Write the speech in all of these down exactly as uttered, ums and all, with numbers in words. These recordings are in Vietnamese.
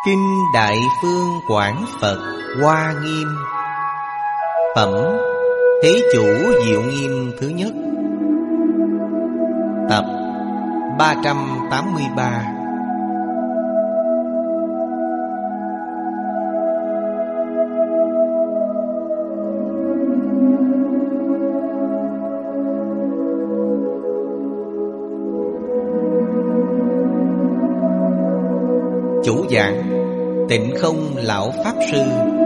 Kinh Đại Phương Quảng Phật Hoa Nghiêm. Phẩm Thế Chủ Diệu Nghiêm thứ nhất. Tập ba trăm tám mươi ba. Chủ giảng Tịnh Không Lão Pháp Sư.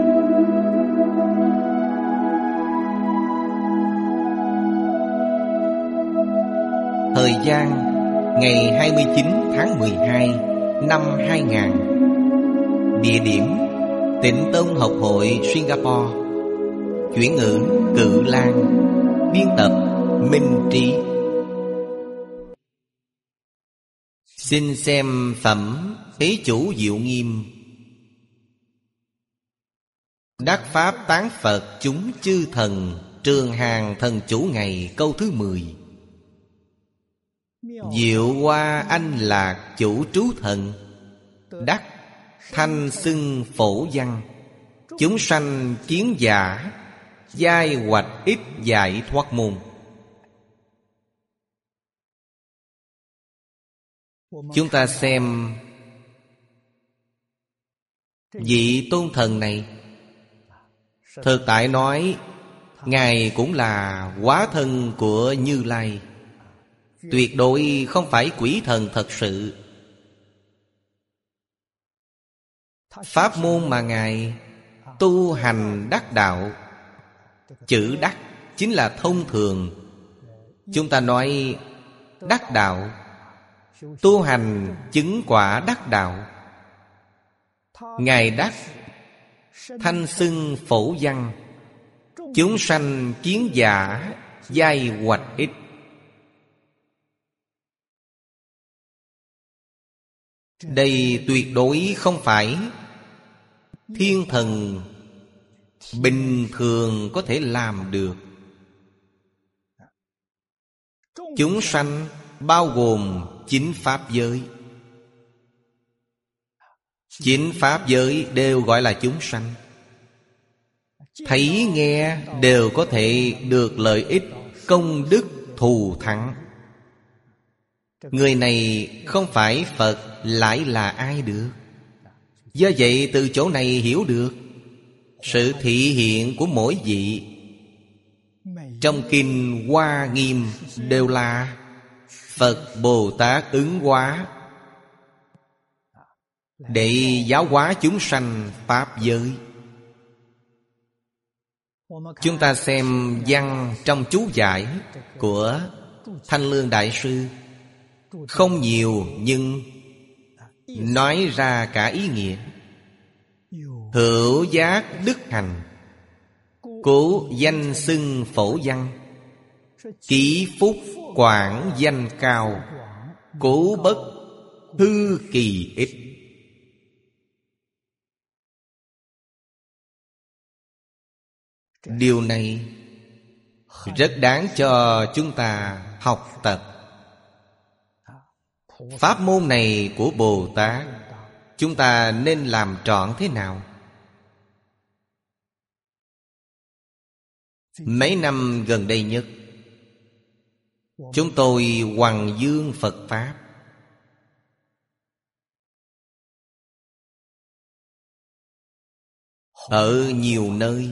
Thời gian ngày hai mươi chín tháng mười hai năm hai nghìn. Địa điểm Tịnh Tông Học hội Singapore. Chuyển ngữ Cự Lan. Biên tập Minh Trí. Xin xem phẩm Thế Chủ Diệu Nghiêm. Đắc Pháp Tán Phật chúng chư thần, Trường Hàng Thần Chủ Ngày, câu thứ mười. Diệu Hoa Anh Lạc Chủ Trú Thần, đắc thanh xưng phổ văn, chúng sanh kiến giả, giai hoạch ít giải thoát môn. Chúng ta xem vị tôn thần này. Thực tại nói, Ngài cũng là hóa thân của Như Lai, tuyệt đối không phải quỷ thần thật sự. Pháp môn mà Ngài tu hành đắc đạo, chữ đắc chính là thông thường. Chúng ta nói đắc đạo, tu hành chứng quả đắc đạo. Ngài đắc thanh xưng phổ văn, chúng sanh kiến giả, giai hoạch ít. Đây tuyệt đối không phải thiên thần bình thường có thể làm được. Chúng sanh bao gồm chín pháp giới. Chín pháp giới đều gọi là chúng sanh. Thấy nghe đều có thể được lợi ích, công đức thù thắng. Người này không phải Phật lại là ai được? Do vậy từ chỗ này hiểu được sự thị hiện của mỗi vị. Trong kinh Hoa Nghiêm đều là Phật Bồ Tát ứng hóa để giáo hóa chúng sanh pháp giới. Chúng ta xem văn trong chú giải của Thanh Lương Đại Sư. Không nhiều nhưng nói ra cả ý nghĩa. Hữu giác đức hành, cố danh xưng phổ văn, ký phúc quảng danh cao, cố bất hư kỳ ích. Điều này rất đáng cho chúng ta học tập. Pháp môn này của Bồ Tát, chúng ta nên làm trọn thế nào? Mấy năm gần đây nhất, chúng tôi hoằng dương Phật Pháp. Ở nhiều nơi,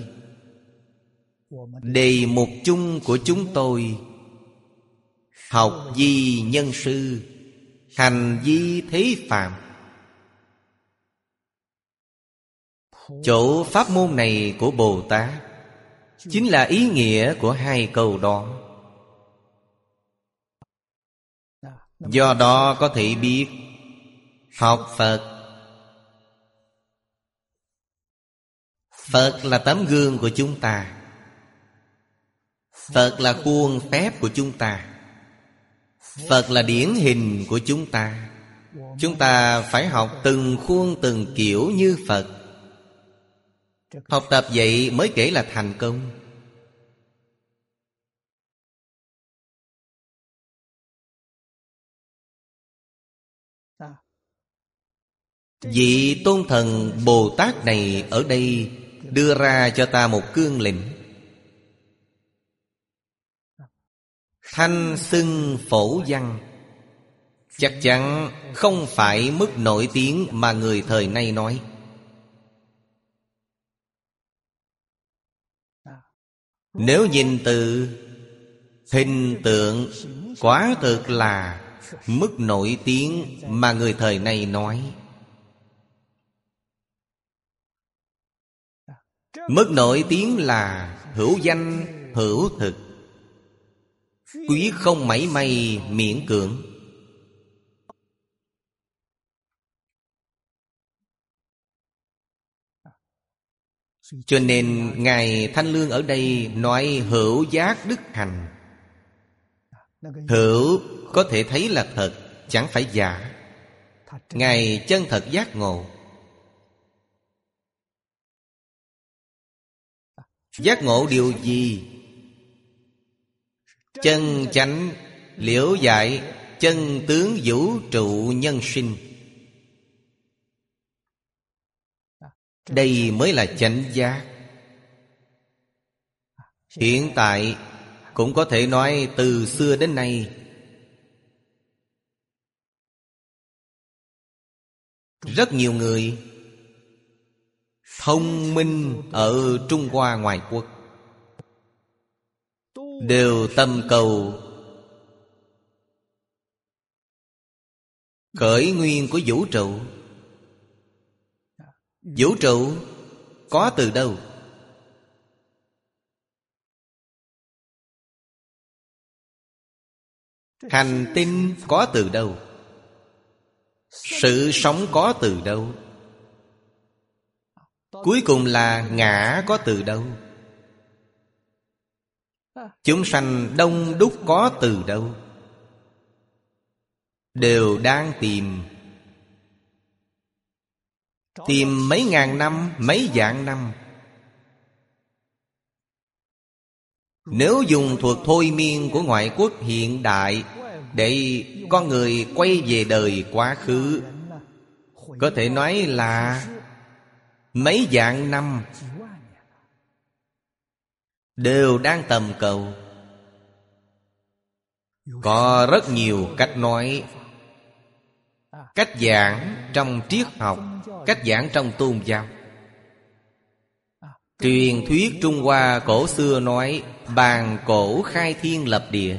đề mục chung của chúng tôi: học vi nhân sư, hành vi thế phạm. Chỗ pháp môn này của Bồ Tát chính là ý nghĩa của hai câu đó. Do đó có thể biết học Phật. Phật là tấm gương của chúng ta. Phật là khuôn phép của chúng ta. Phật là điển hình của chúng ta. Chúng ta phải học từng khuôn từng kiểu như Phật. Học tập vậy mới kể là thành công. Vị tôn thần Bồ Tát này ở đây đưa ra cho ta một cương lĩnh: thanh xưng phổ văn. Chắc chắn không phải mức nổi tiếng mà người thời nay nói. Nếu nhìn từ hình tượng, quả thực là mức nổi tiếng mà người thời nay nói. Mức nổi tiếng là hữu danh hữu thực, quyết không mảy may miễn cưỡng. Cho nên Ngài Thanh Lương ở đây nói hữu giác đức hành. Hữu có thể thấy là thật, chẳng phải giả. Ngài chân thật giác ngộ. Giác ngộ điều gì? Chân chánh liễu giải chân tướng vũ trụ nhân sinh. Đây mới là chánh giác. Hiện tại cũng có thể nói từ xưa đến nay, rất nhiều người thông minh ở Trung Hoa ngoại quốc đều tâm cầu khởi nguyên của vũ trụ. Vũ trụ có từ đâu? Hành tinh có từ đâu? Sự sống có từ đâu? Cuối cùng là ngã có từ đâu? Chúng sanh đông đúc có từ đâu? Đều đang tìm. Tìm mấy ngàn năm, mấy vạn năm. Nếu dùng thuật thôi miên của ngoại quốc hiện đại để con người quay về đời quá khứ, có thể nói là mấy vạn năm đều đang tầm cầu. Có rất nhiều cách nói, cách giảng trong triết học, cách giảng trong tôn giáo. Truyền thuyết Trung Hoa cổ xưa nói bàn cổ khai thiên lập địa.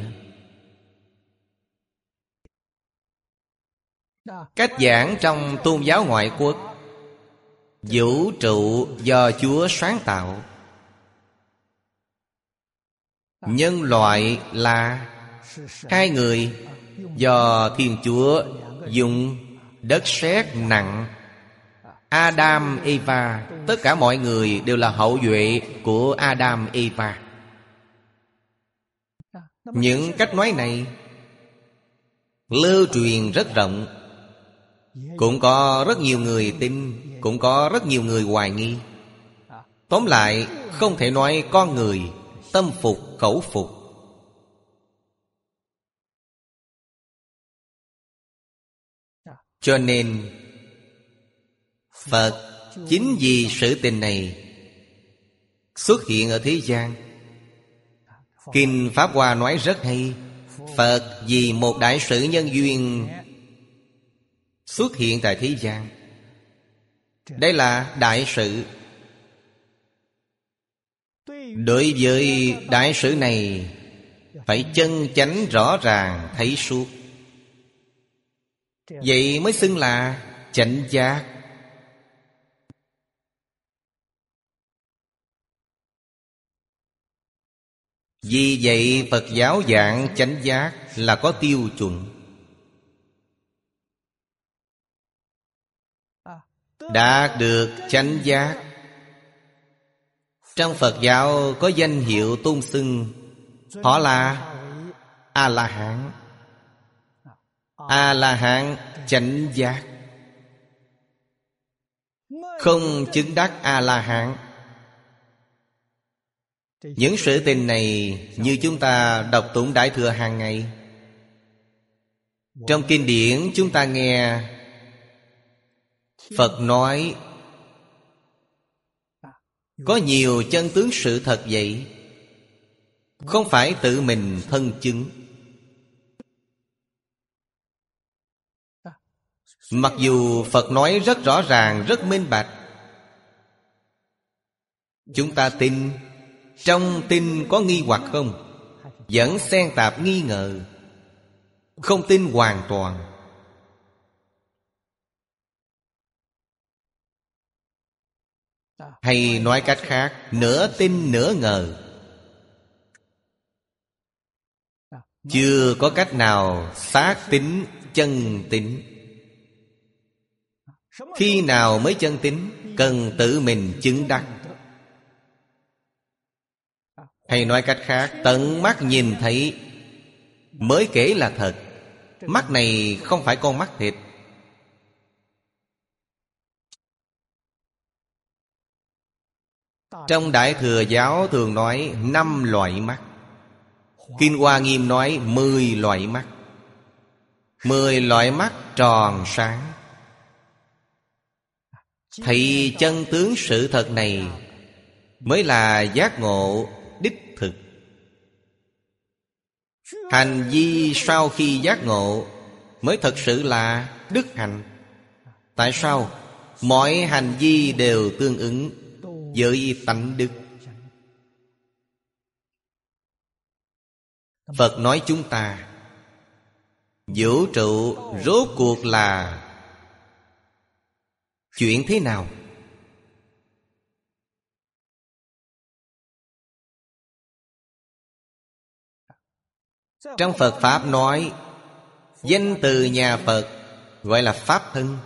Cách giảng trong tôn giáo ngoại quốc, vũ trụ do Chúa sáng tạo, nhân loại là hai người do Thiên Chúa dùng đất sét nặng. Adam, Eva, tất cả mọi người đều là hậu duệ của Adam, Eva. Những cách nói này lưu truyền rất rộng. Cũng có rất nhiều người tin, cũng có rất nhiều người hoài nghi. Tóm lại, không thể nói con người tâm phục khẩu phục. Cho nên Phật chính vì sự tình này xuất hiện ở thế gian. Kinh Pháp Hoa nói rất hay. Phật vì một đại sự nhân duyên xuất hiện tại thế gian. Đây là đại sự. Đối với đại sự này phải chân chánh rõ ràng thấy suốt, vậy mới xưng là chánh giác. Vì vậy Phật giáo giảng chánh giác là có tiêu chuẩn. Đạt được chánh giác, trong Phật giáo có danh hiệu tôn xưng, họ là A-la-hán. A-la-hán chánh giác. Không chứng đắc A-la-hán, những sự tình này như chúng ta đọc tụng Đại Thừa hàng ngày. Trong kinh điển chúng ta nghe Phật nói có nhiều chân tướng sự thật vậy, không phải tự mình thân chứng. Mặc dù Phật nói rất rõ ràng, rất minh bạch, chúng ta tin. Trong tin có nghi hoặc không? Vẫn xen tạp nghi ngờ, không tin hoàn toàn. Hay nói cách khác, nửa tin nửa ngờ. Chưa có cách nào xác tín chân tín. Khi nào mới chân tín? Cần tự mình chứng đắc. Hay nói cách khác, tận mắt nhìn thấy mới kể là thật. Mắt này không phải con mắt thịt. Trong Đại Thừa Giáo thường nói năm loại mắt. Kinh Hoa Nghiêm nói mười loại mắt. Mười loại mắt tròn sáng. Thấy chân tướng sự thật này mới là giác ngộ đích thực. Hành vi sau khi giác ngộ mới thật sự là đức hạnh. Tại sao? Mọi hành vi đều tương ứng với tánh đức. Phật nói chúng ta, vũ trụ rốt cuộc là chuyện thế nào? Trong Phật Pháp nói, danh từ nhà Phật gọi là Pháp thân.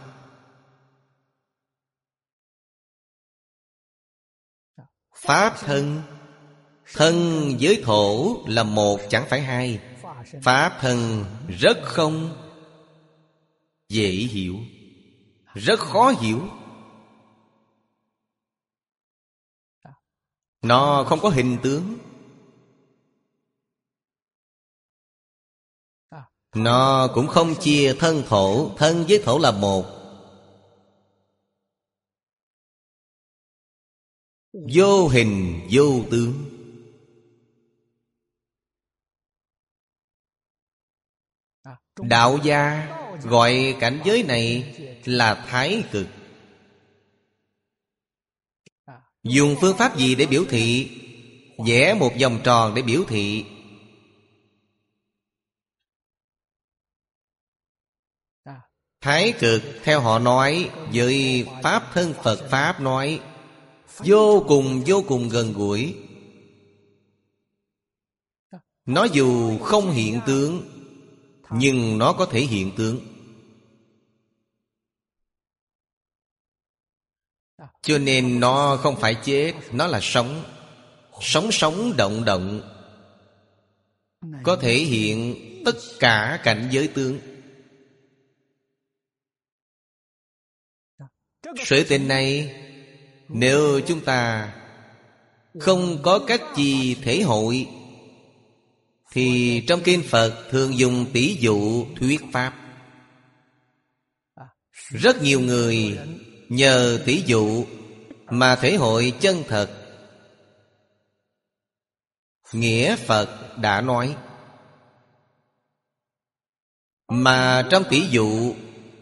Pháp thân. Thân với thổ là một chẳng phải hai. Pháp thân rất không dễ hiểu, rất khó hiểu. Nó không có hình tướng. Nó cũng không chia thân thổ. Thân với thổ là một. Vô hình vô tướng. Đạo gia gọi cảnh giới này là thái cực. Dùng phương pháp gì để biểu thị? Vẽ một vòng tròn để biểu thị. Thái cực theo họ nói, với Pháp thân Phật Pháp nói, vô cùng vô cùng gần gũi. Nó dù không hiện tướng, nhưng nó có thể hiện tướng. Cho nên nó không phải chết, nó là sống. Sống sống động động, có thể hiện tất cả cảnh giới tướng. Sự tình này, nếu chúng ta không có cách gì thể hội, thì trong kinh Phật thường dùng tỷ dụ thuyết pháp. Rất nhiều người nhờ tỷ dụ mà thể hội chân thật. Nghĩa Phật đã nói. Mà trong tỷ dụ,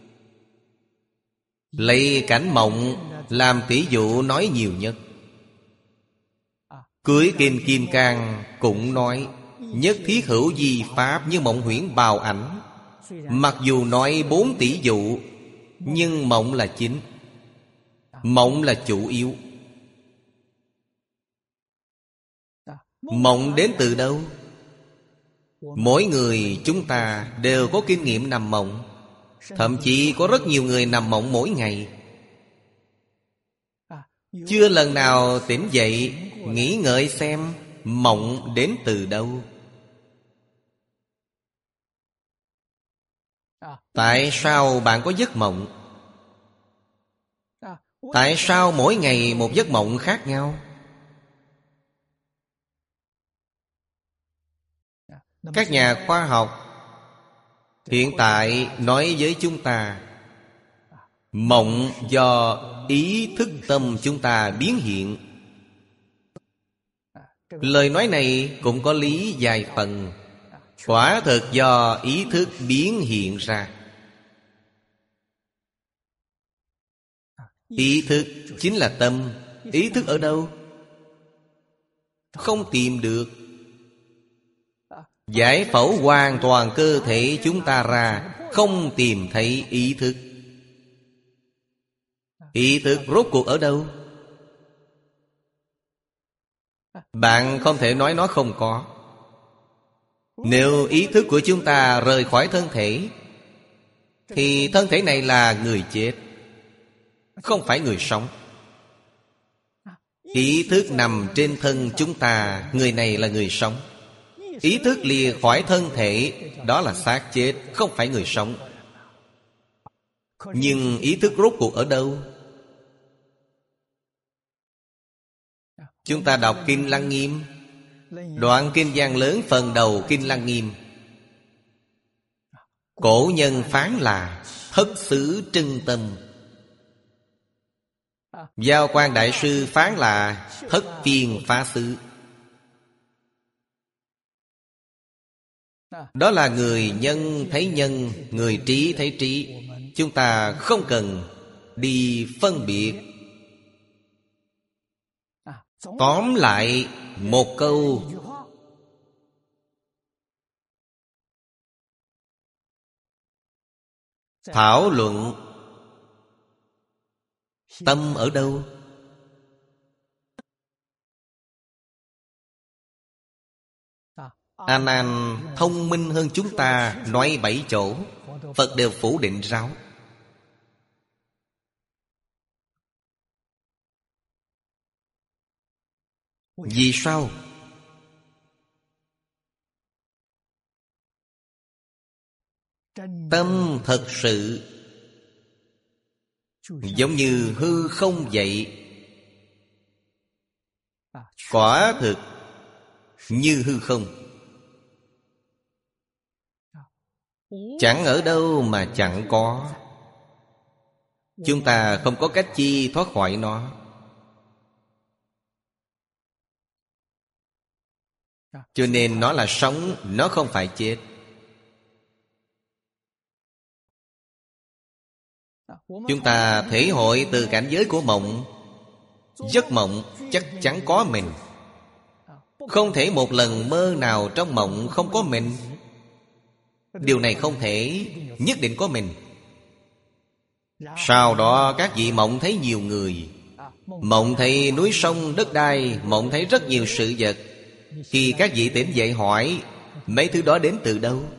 lấy cảnh mộng làm tỷ dụ nói nhiều nhất. Cuối kinh Kim Cang cũng nói, nhất thiết hữu vi pháp như mộng huyễn bào ảnh. Mặc dù nói bốn tỷ dụ, nhưng mộng là chính. Mộng là chủ yếu. Mộng đến từ đâu? Mỗi người chúng ta đều có kinh nghiệm nằm mộng. Thậm chí có rất nhiều người nằm mộng mỗi ngày. Chưa lần nào tỉnh dậy nghĩ ngợi xem mộng đến từ đâu. Tại sao bạn có giấc mộng? Tại sao mỗi ngày một giấc mộng khác nhau? Các nhà khoa học hiện tại nói với chúng ta, Mộng do ý thức tâm chúng ta biến hiện. Lời nói này cũng có lý vài phần. Quả thực do ý thức biến hiện ra. Ý thức chính là tâm. Ý thức ở đâu? Không tìm được. Giải phẫu hoàn toàn cơ thể chúng ta ra, không tìm thấy ý thức. Ý thức rốt cuộc ở đâu? Bạn không thể nói nó không có. Nếu ý thức của chúng ta rời khỏi thân thể, thì thân thể này là người chết, không phải người sống. Ý thức nằm trên thân chúng ta, người này là người sống. Ý thức lìa khỏi thân thể, đó là xác chết, không phải người sống. Nhưng ý thức rốt cuộc ở đâu? Chúng ta đọc Kinh Lăng Nghiêm, đoạn kinh văn lớn phần đầu Kinh Lăng Nghiêm. Cổ nhân phán là thất xứ trưng tâm. Giao Quan Đại Sư phán là thất phiên phá xứ. Đó là người nhân thấy nhân, người trí thấy trí. Chúng ta không cần đi phân biệt. Tóm lại một câu: thảo luận tâm ở đâu? A Nan thông minh hơn chúng ta, nói bảy chỗ, Phật đều phủ định ráo. Vì sao? Tâm thật sự giống như hư không vậy. Quả thực như hư không, chẳng ở đâu mà chẳng có. Chúng ta không có cách chi thoát khỏi nó. Cho nên nó là sống, nó không phải chết. Chúng ta thể hội từ cảnh giới của mộng. Giấc mộng chắc chắn có mình. Không thể một lần mơ nào trong mộng không có mình. Điều này không thể, nhất định có mình. Sau đó các vị mộng thấy nhiều người, mộng thấy núi sông đất đai, mộng thấy rất nhiều sự vật. Khi các vị tỉnh dậy hỏi, mấy thứ đó đến từ đâu?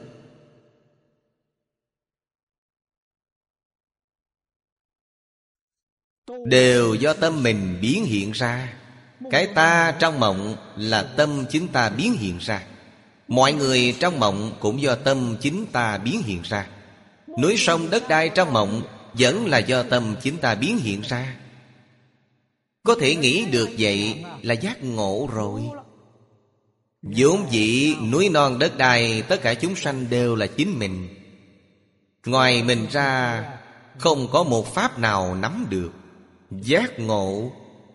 Đều do tâm mình biến hiện ra. Cái ta trong mộng là tâm chính ta biến hiện ra. Mọi người trong mộng cũng do tâm chính ta biến hiện ra. Núi sông đất đai trong mộng vẫn là do tâm chính ta biến hiện ra. Có thể nghĩ được vậy là giác ngộ rồi. Vốn dĩ núi non đất đai, tất cả chúng sanh đều là chính mình. Ngoài mình ra không có một pháp nào nắm được. Giác ngộ.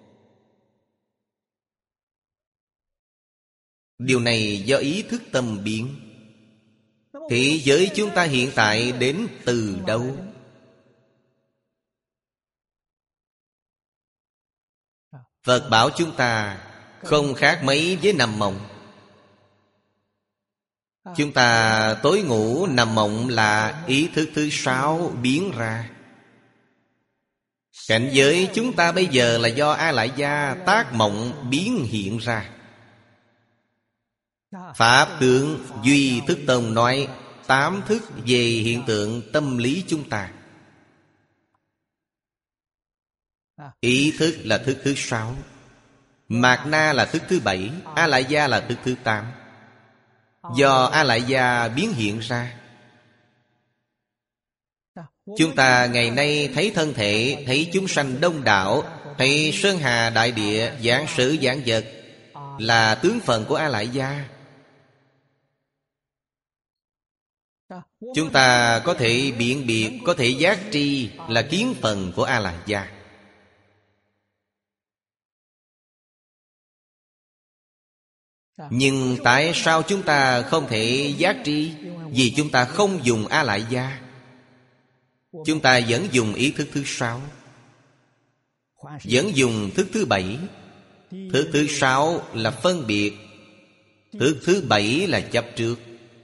Điều này do ý thức tâm biến. Thế giới chúng ta hiện tại đến từ đâu? Phật bảo chúng ta không khác mấy với nằm mộng. Chúng ta tối ngủ nằm mộng là ý thức thứ sáu biến ra. Cảnh giới chúng ta bây giờ là do A Lại Gia tác mộng biến hiện ra. Pháp tướng Duy Thức Tông nói tám thức về hiện tượng tâm lý chúng ta. Ý thức là thức thứ sáu, Mạt Na là thức thứ bảy, A Lại Gia là thức thứ tám. Do A Lại Gia biến hiện ra. Chúng ta ngày nay thấy thân thể, thấy chúng sanh đông đảo, thấy sơn hà đại địa, giảng sử giảng vật, là tướng phận của A Lại Gia. Chúng ta có thể biện biệt, có thể giác tri là kiến phần của A-la-gia. Nhưng tại sao chúng ta không thể giác tri? Vì chúng ta không dùng A-la-gia. Chúng ta vẫn dùng ý thức thứ sáu, vẫn dùng thức thứ bảy. Thức thứ sáu là phân biệt, thức thứ bảy là chấp trước.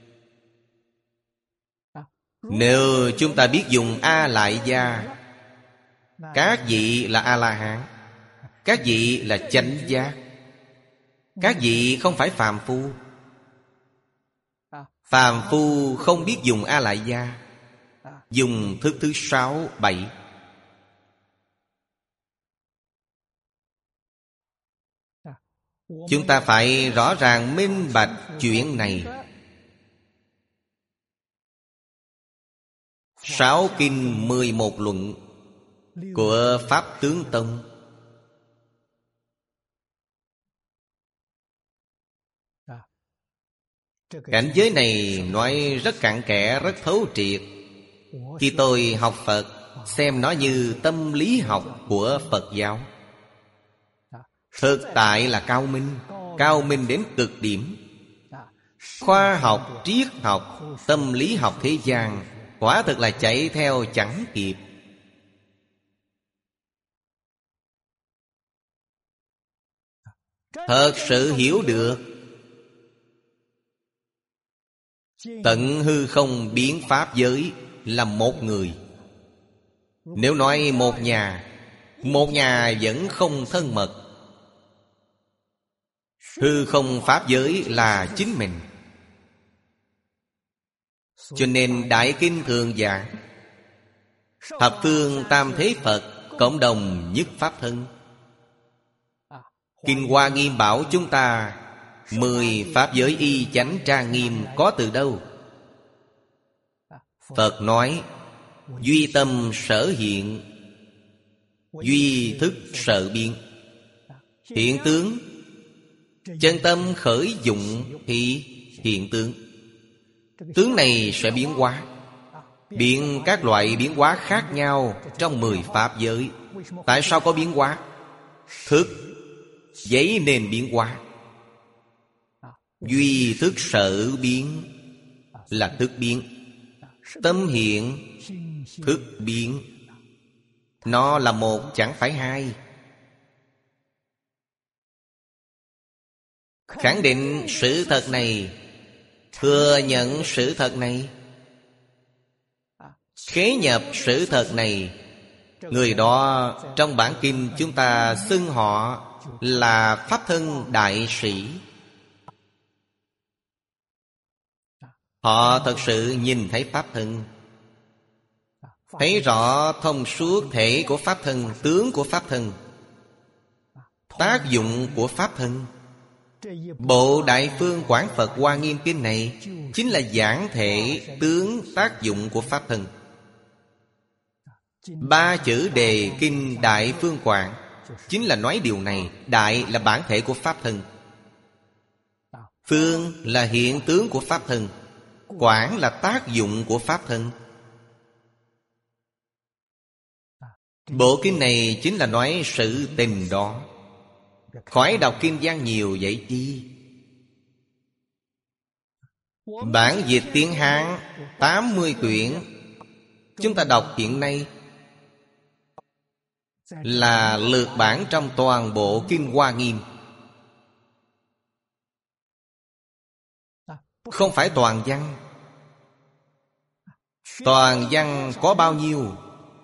Nếu chúng ta biết dùng A-lại-gia, các vị là A-la-hán, các vị là chánh giác, các vị không phải phàm phu. Phàm phu không biết dùng A-lại-gia, dùng thức thứ sáu, bảy. Chúng ta phải rõ ràng minh bạch chuyện này. Sáu kinh mười một luận của Pháp Tướng Tông. Cảnh giới này nói rất cặn kẽ, rất thấu triệt. Khi tôi học Phật, xem nó như tâm lý học của Phật giáo. Thực tại là cao minh, cao minh đến cực điểm. Khoa học, triết học, tâm lý học thế gian quả thực là chạy theo chẳng kịp. Thật sự hiểu được tận hư không biến pháp giới là một người. Nếu nói một nhà, một nhà vẫn không thân mật. Hư không pháp giới là chính mình. Cho nên Đại Kinh thường giảng thập phương tam thế Phật cộng đồng nhất pháp thân. Kinh Hoa Nghiêm bảo chúng ta mười pháp giới y chánh trang nghiêm có từ đâu? Phật nói duy tâm sở hiện, duy thức sở biến. Hiện tướng, chân tâm khởi dụng thì hiện tướng. Tướng này sẽ biến hóa, biến các loại biến hóa khác nhau trong mười pháp giới. Tại sao có biến hóa? Thức dấy nên biến hóa. Duy thức sở biến là thức biến. Tâm hiện, thức biến. Nó là một chẳng phải hai. Khẳng định sự thật này, thừa nhận sự thật này, khế nhập sự thật này. Người đó trong bản kinh chúng ta xưng họ là Pháp Thân Đại Sĩ. Họ thật sự nhìn thấy Pháp Thân, thấy rõ thông suốt thể của Pháp Thân, tướng của Pháp Thân, tác dụng của Pháp Thân. Bộ Đại Phương Quảng Phật Hoa Nghiêm Kinh này chính là giảng thể tướng tác dụng của Pháp Thân. Ba chữ đề Kinh Đại Phương Quảng chính là nói điều này. Đại là bản thể của Pháp Thân, Phương là hiện tướng của Pháp Thân, Quảng là tác dụng của Pháp Thân. Bộ kinh này chính là nói sự tình đó. Khỏi đọc kinh văn nhiều vậy chi. Bản dịch tiếng Hán tám mươi quyển chúng ta đọc hiện nay là lược bản trong toàn bộ Kinh Hoa Nghiêm. Không phải toàn văn. Toàn văn có bao nhiêu?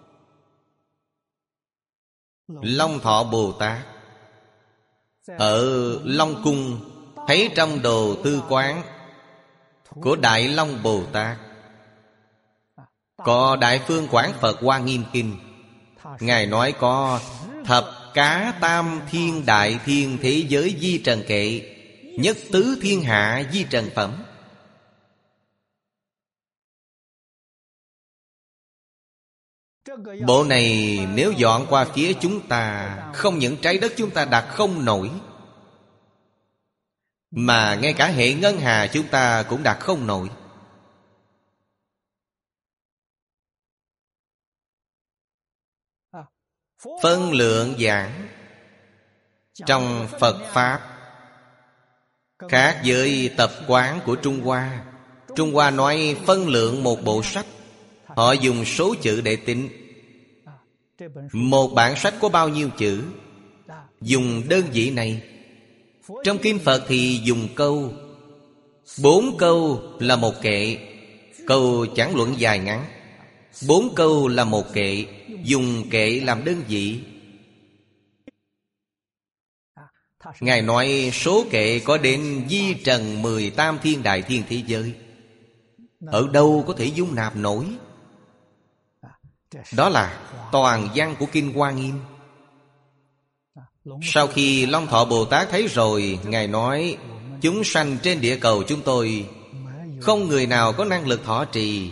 Long Thọ Bồ Tát ở Long Cung thấy trong đồ tư quán của Đại Long Bồ Tát có Đại Phương Quảng Phật Hoa Nghiêm Kinh. Ngài nói có thập cá tam thiên đại thiên thế giới di trần kệ, nhất tứ thiên hạ di trần phẩm. Bộ này nếu dọn qua phía chúng ta, không những trái đất chúng ta đặt không nổi, mà ngay cả hệ ngân hà chúng ta cũng đặt không nổi. phân lượng giảng trong Phật Pháp khác với tập quán của Trung Hoa. Trung Hoa nói phân lượng một bộ sách, họ dùng số chữ để tính. Một bản sách có bao nhiêu chữ, dùng đơn vị này. Trong Kinh Phật thì dùng câu. Bốn câu là một kệ, câu chẳng luận dài ngắn. Bốn câu là một kệ, dùng kệ làm đơn vị. Ngài nói số kệ có đến di trần mười tam thiên đại thiên thế giới. Ở đâu có thể dung nạp nổi? Đó là toàn văn của Kinh Hoa Nghiêm. Sau khi Long Thọ Bồ Tát thấy rồi, Ngài nói: chúng sanh trên địa cầu chúng tôi không người nào có năng lực thọ trì.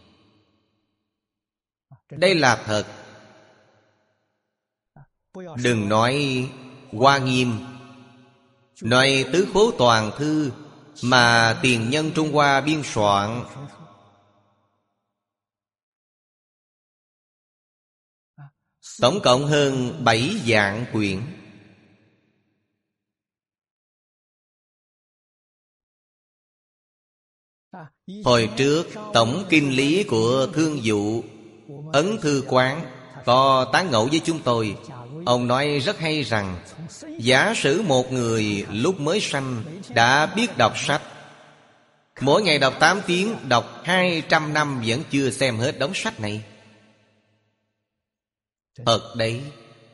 Đây là thật. Đừng nói Hoa Nghiêm, nói Tứ Khố Toàn Thư mà tiền nhân Trung Hoa biên soạn, tổng cộng hơn bảy vạn quyển. Hồi trước tổng kinh lý của Thương Dụ Ấn Thư Quán có tán ngẫu với chúng tôi. Ông nói rất hay rằng, giả sử một người lúc mới sanh đã biết đọc sách, mỗi ngày đọc tám tiếng, đọc hai trăm năm vẫn chưa xem hết đống sách này. Thật đấy.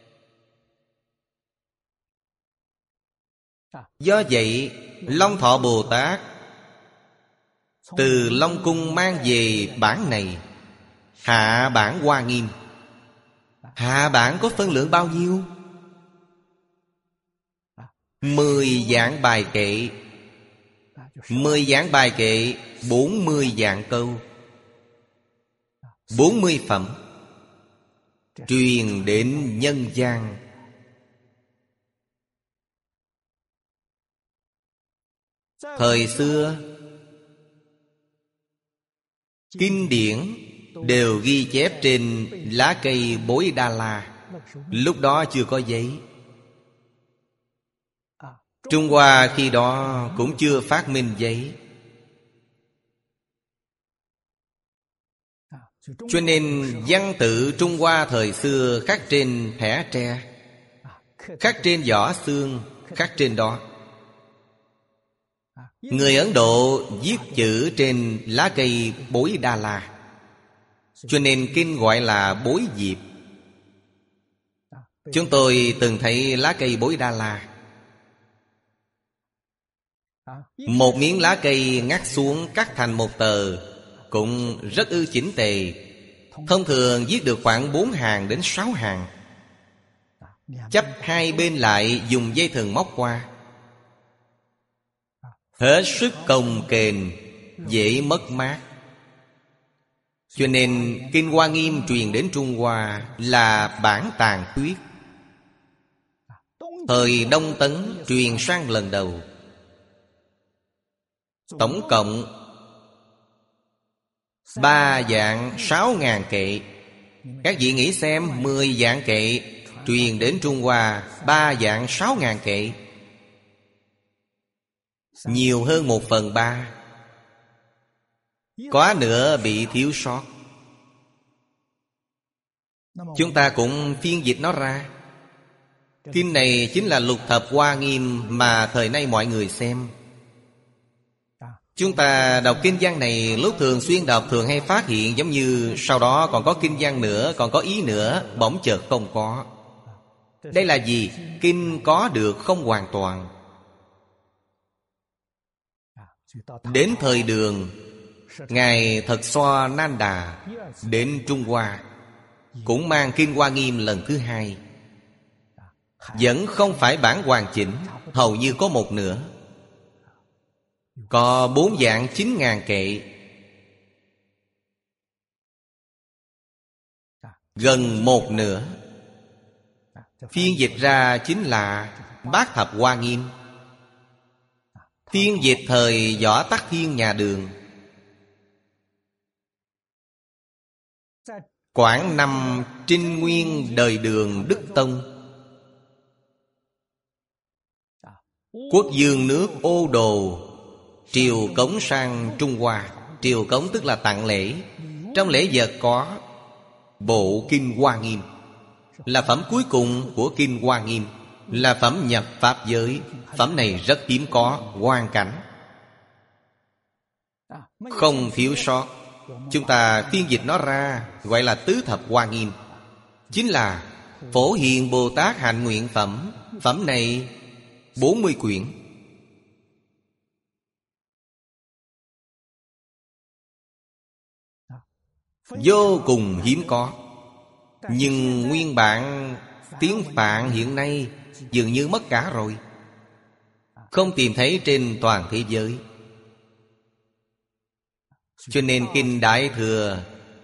Do vậy, Long Thọ Bồ Tát từ Long Cung mang về bản này, hạ bản Hoa Nghiêm. Hạ bản có phân lượng bao nhiêu? Mười vạn bài kệ. Mười vạn bài kệ, bốn mươi vạn câu, bốn mươi phẩm, truyền đến nhân gian. Thời xưa kinh điển đều ghi chép trên lá cây bối đa la. Lúc đó chưa có giấy. Trung Hoa khi đó cũng chưa phát minh giấy, cho nên văn tự Trung Hoa thời xưa khắc trên thẻ tre, khắc trên vỏ xương, khắc trên đó. Người Ấn Độ viết chữ trên lá cây bối đa la, cho nên kinh gọi là bối diệp. Chúng tôi từng thấy lá cây bối đa la. Một miếng lá cây ngắt xuống cắt thành một tờ cũng rất ư chỉnh tề. Thông thường viết được khoảng bốn hàng đến sáu hàng. Chắp hai bên lại dùng dây thừng móc qua, hết sức cồng kềnh, dễ mất mát. Cho nên Kinh Hoa Nghiêm truyền đến Trung Hoa là bản tàn khuyết. Thời Đông Tấn truyền sang lần đầu. Tổng cộng ba vạn sáu ngàn kệ. Các vị nghĩ xem, mười vạn kệ truyền đến Trung Hoa, ba vạn sáu ngàn kệ, nhiều hơn một phần ba. Có nữa bị thiếu sót. Chúng ta cũng phiên dịch nó ra. Kinh này chính là Lục Thập Hoa Nghiêm mà thời nay mọi người xem. Chúng ta đọc kinh văn này, lúc thường xuyên đọc thường hay phát hiện giống như sau đó còn có kinh văn nữa, còn có ý nữa, bỗng chợt không có. Đây là gì? Kinh có được không hoàn toàn. Đến thời Đường, Ngài Thật Xoa Nan Đà đến Trung Hoa, cũng mang Kinh Hoa Nghiêm lần thứ hai. Vẫn không phải bản hoàn chỉnh, hầu như có một nửa. Có bốn vạn chín ngàn kệ, gần một nửa. Phiên dịch ra chính là Bát Thập Hoa Nghiêm. Phiên dịch thời Võ Tắc Thiên nhà Đường. Quảng năm trinh nguyên đời Đường Đức Tông. Quốc dương nước Ô Đồ triều cống sang Trung Hoa. Triều cống tức là tặng lễ. Trong lễ vật có bộ Kinh Hoa Nghiêm, là phẩm cuối cùng của Kinh Hoa Nghiêm, là phẩm nhập Pháp giới. Phẩm này rất hiếm có, hoàn cảnh, không thiếu sót. Chúng ta phiên dịch nó ra gọi là Tứ Thập Hoa Nghiêm, chính là Phổ Hiền Bồ Tát Hạnh Nguyện Phẩm. Phẩm này bốn mươi quyển. Vô cùng hiếm có. Nhưng nguyên bản tiếng Phạn hiện nay dường như mất cả rồi, không tìm thấy trên toàn thế giới. Cho nên Kinh Đại Thừa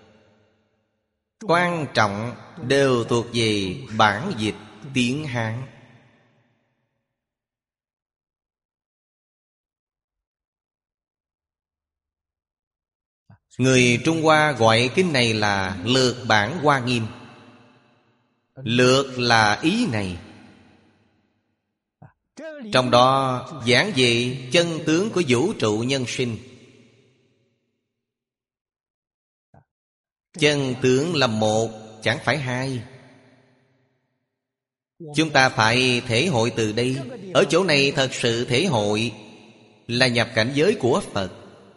quan trọng đều thuộc về bản dịch tiếng Hán. Người Trung Hoa gọi kinh này là Lược Bản Hoa Nghiêm. Lược là ý này. Trong đó giảng về chân tướng của vũ trụ nhân sinh. Chân tướng là một, chẳng phải hai. Chúng ta phải thể hội từ đây. Ở chỗ này thật sự thể hội là nhập cảnh giới của Phật.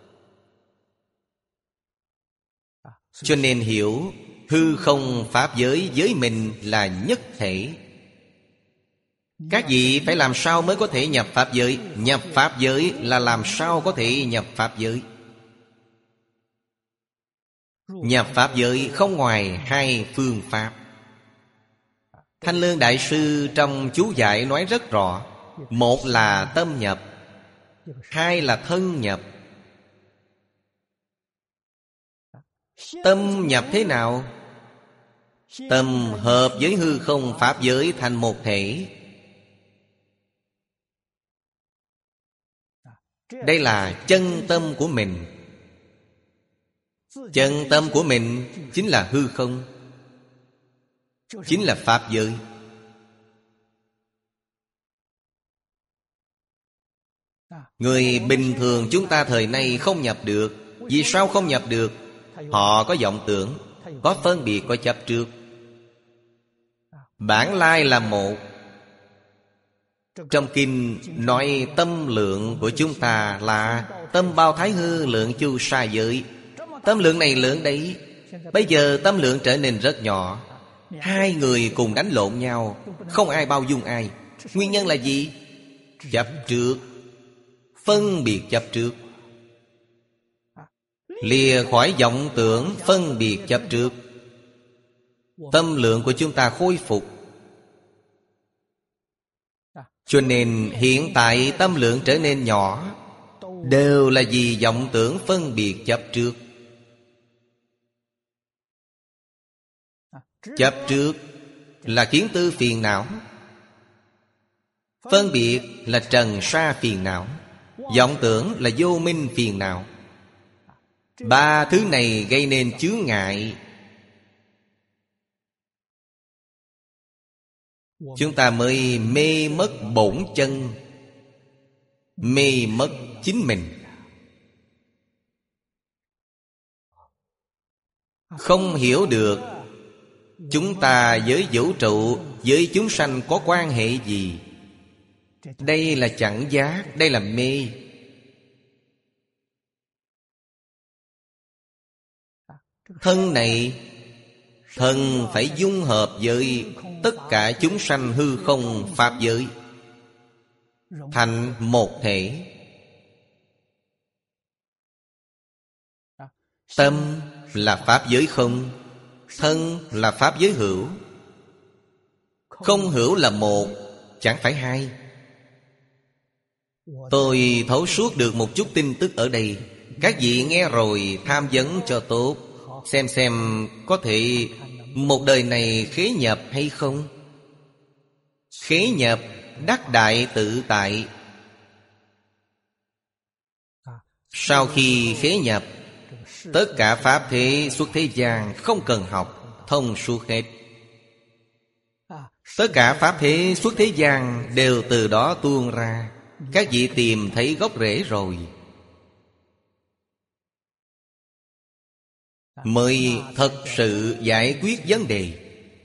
Cho nên hiểu hư không pháp giới với mình là nhất thể. Các vị phải làm sao mới có thể nhập pháp giới? Nhập pháp giới là làm sao có thể nhập pháp giới? Nhập pháp giới không ngoài hai phương pháp. Thanh Lương Đại Sư trong chú giải nói rất rõ. Một là tâm nhập, hai là thân nhập. Tâm nhập thế nào? Tâm hợp với hư không pháp giới thành một thể. Đây là chân tâm của mình. Chân tâm của mình chính là hư không, chính là pháp giới. Người bình thường chúng ta thời nay không nhập được. Vì sao không nhập được? Họ có vọng tưởng, có phân biệt, có chấp trước. Bản lai là một. Trong kinh nói tâm lượng của chúng ta là tâm bao thái hư lượng chu sa giới. Tâm lượng này lượng đấy. Bây giờ tâm lượng trở nên rất nhỏ. Hai người cùng đánh lộn nhau, không ai bao dung ai. Nguyên nhân là gì? Chấp trước, phân biệt chấp trước. Lìa khỏi vọng tưởng phân biệt chấp trước, tâm lượng của chúng ta khôi phục. Cho nên hiện tại tâm lượng trở nên nhỏ, đều là vì vọng tưởng phân biệt chấp trước. Chấp trước là kiến tư phiền não, phân biệt là trần sa phiền não, vọng tưởng là vô minh phiền não. Ba thứ này gây nên chướng ngại. Chúng ta mới mê mất bổn chân, mê mất chính mình. Không hiểu được chúng ta với vũ trụ, với chúng sanh có quan hệ gì. Đây là chẳng giác, đây là mê. Thân này, thân phải dung hợp với tất cả chúng sanh hư không pháp giới, thành một thể. Tâm là pháp giới không, thân là pháp giới hữu. Không hữu là một, chẳng phải hai. Tôi thấu suốt được một chút tin tức ở đây. Các vị nghe rồi tham vấn cho tốt, xem xem có thể một đời này khế nhập hay không. Khế nhập đắc đại tự tại. Sau khi khế nhập, tất cả pháp thế xuất thế gian không cần học, thông suốt hết. Tất cả pháp thế xuất thế gian đều từ đó tuôn ra. Các vị tìm thấy gốc rễ rồi, mới thật sự giải quyết vấn đề.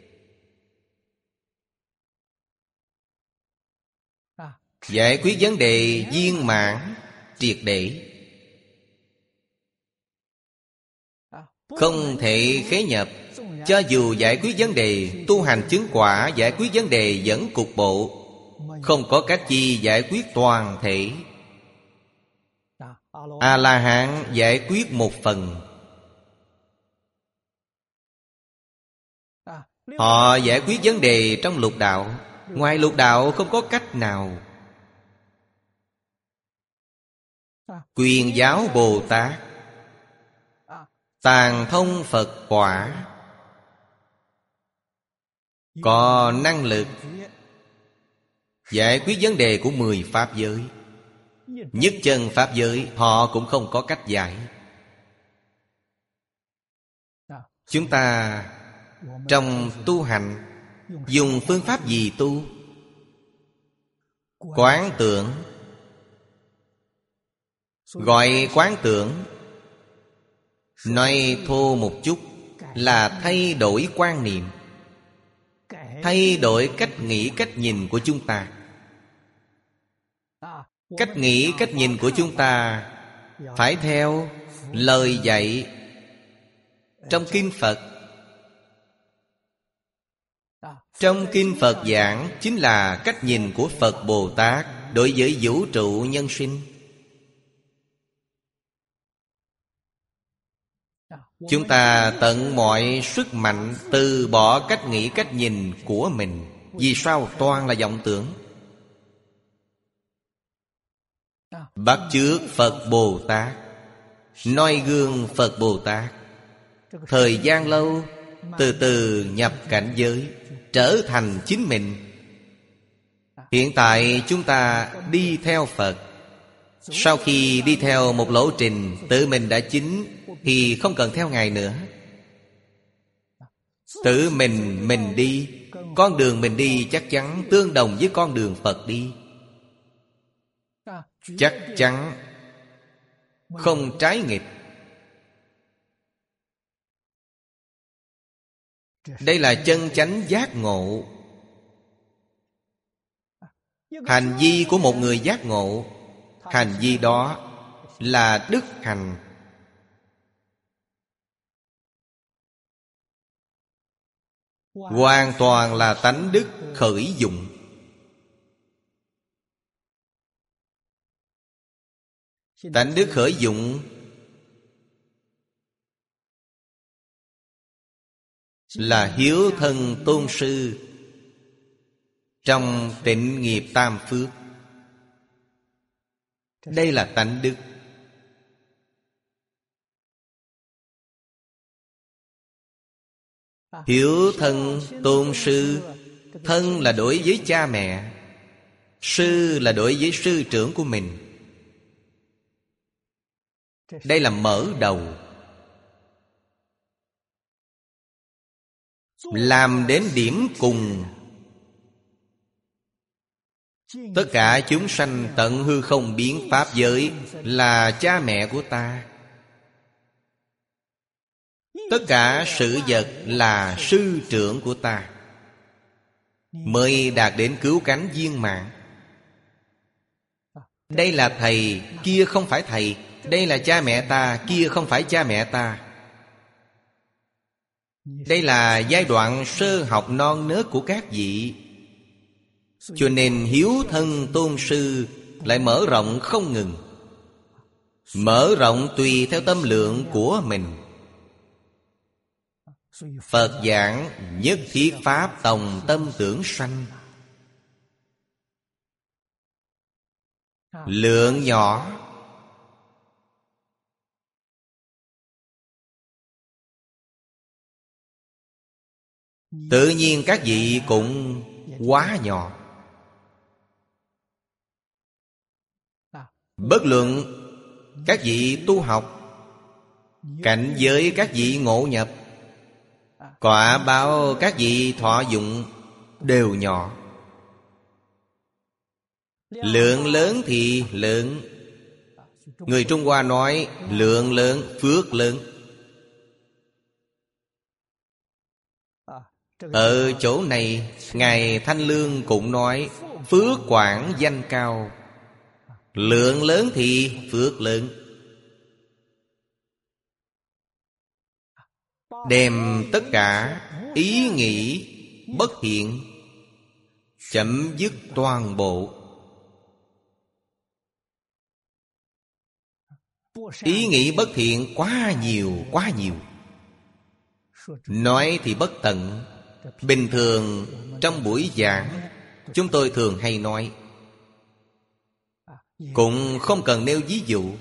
Giải quyết vấn đề viên mãn triệt để, không thể khế nhập. Cho dù giải quyết vấn đề, tu hành chứng quả giải quyết vấn đề vẫn cục bộ, không có cách chi giải quyết toàn thể. A-la-hán giải quyết một phần. Họ giải quyết vấn đề trong lục đạo, ngoài lục đạo không có cách nào. Quyền giáo Bồ Tát, tàng thông Phật quả, có năng lực giải quyết vấn đề của mười pháp giới. Nhất chân pháp giới họ cũng không có cách giải. Chúng ta trong tu hành dùng phương pháp gì tu? Quán tưởng. Gọi quán tưởng, nói thô một chút là thay đổi quan niệm, thay đổi cách nghĩ cách nhìn của chúng ta. Cách nghĩ cách nhìn của chúng ta phải theo lời dạy trong Kinh Phật. Trong Kinh Phật giảng chính là cách nhìn của Phật Bồ Tát đối với vũ trụ nhân sinh. Chúng ta tận mọi sức mạnh từ bỏ cách nghĩ cách nhìn của mình. Vì sao? Toàn là vọng tưởng. Bắt chước Phật Bồ Tát, noi gương Phật Bồ Tát. Thời gian lâu, từ từ nhập cảnh giới, trở thành chính mình. Hiện tại chúng ta đi theo Phật. Sau khi đi theo một lộ trình tự mình đã chính, thì không cần theo Ngài nữa. Tự mình mình đi, con đường mình đi chắc chắn tương đồng với con đường Phật đi. Chắc chắn không trái nghịch. Đây là chân chánh giác ngộ. Hành vi của một người giác ngộ, hành vi đó là đức hành. Hoàn toàn là tánh đức khởi dụng. Tánh đức khởi dụng là hiếu thân tôn sư trong tịnh nghiệp tam phước. Đây là tánh đức. Hiếu thân tôn sư. Thân là đối với cha mẹ, sư là đối với sư trưởng của mình. Đây là mở đầu. Làm đến điểm cùng. Tất cả chúng sanh tận hư không biến pháp giới là cha mẹ của ta. Tất cả sự vật là sư trưởng của ta, mới đạt đến cứu cánh viên mãn. Đây là thầy, kia không phải thầy. Đây là cha mẹ ta, kia không phải cha mẹ ta. Đây là giai đoạn sơ học non nớt của các vị. Cho nên hiếu thân tôn sư lại mở rộng không ngừng. Mở rộng tùy theo tâm lượng của mình. Phật giảng nhất thiết pháp tòng tâm tưởng sanh. Lượng nhỏ, tự nhiên các vị cũng quá nhỏ. Bất luận các vị tu học, cảnh giới các vị ngộ nhập, Quả báo các vị thọ dụng đều nhỏ. Lượng lớn thì lớn. Người Trung Hoa nói lượng lớn, phước lớn. Ở chỗ này Ngài Thanh Lương cũng nói phước quảng danh cao. Lượng lớn thì phước lớn. Đem tất cả ý nghĩ bất thiện chấm dứt toàn bộ. Ý nghĩ bất thiện quá nhiều, quá nhiều. Nói thì bất tận. Bình thường trong buổi giảng chúng tôi thường hay nói, cũng không cần nêu ví dụ.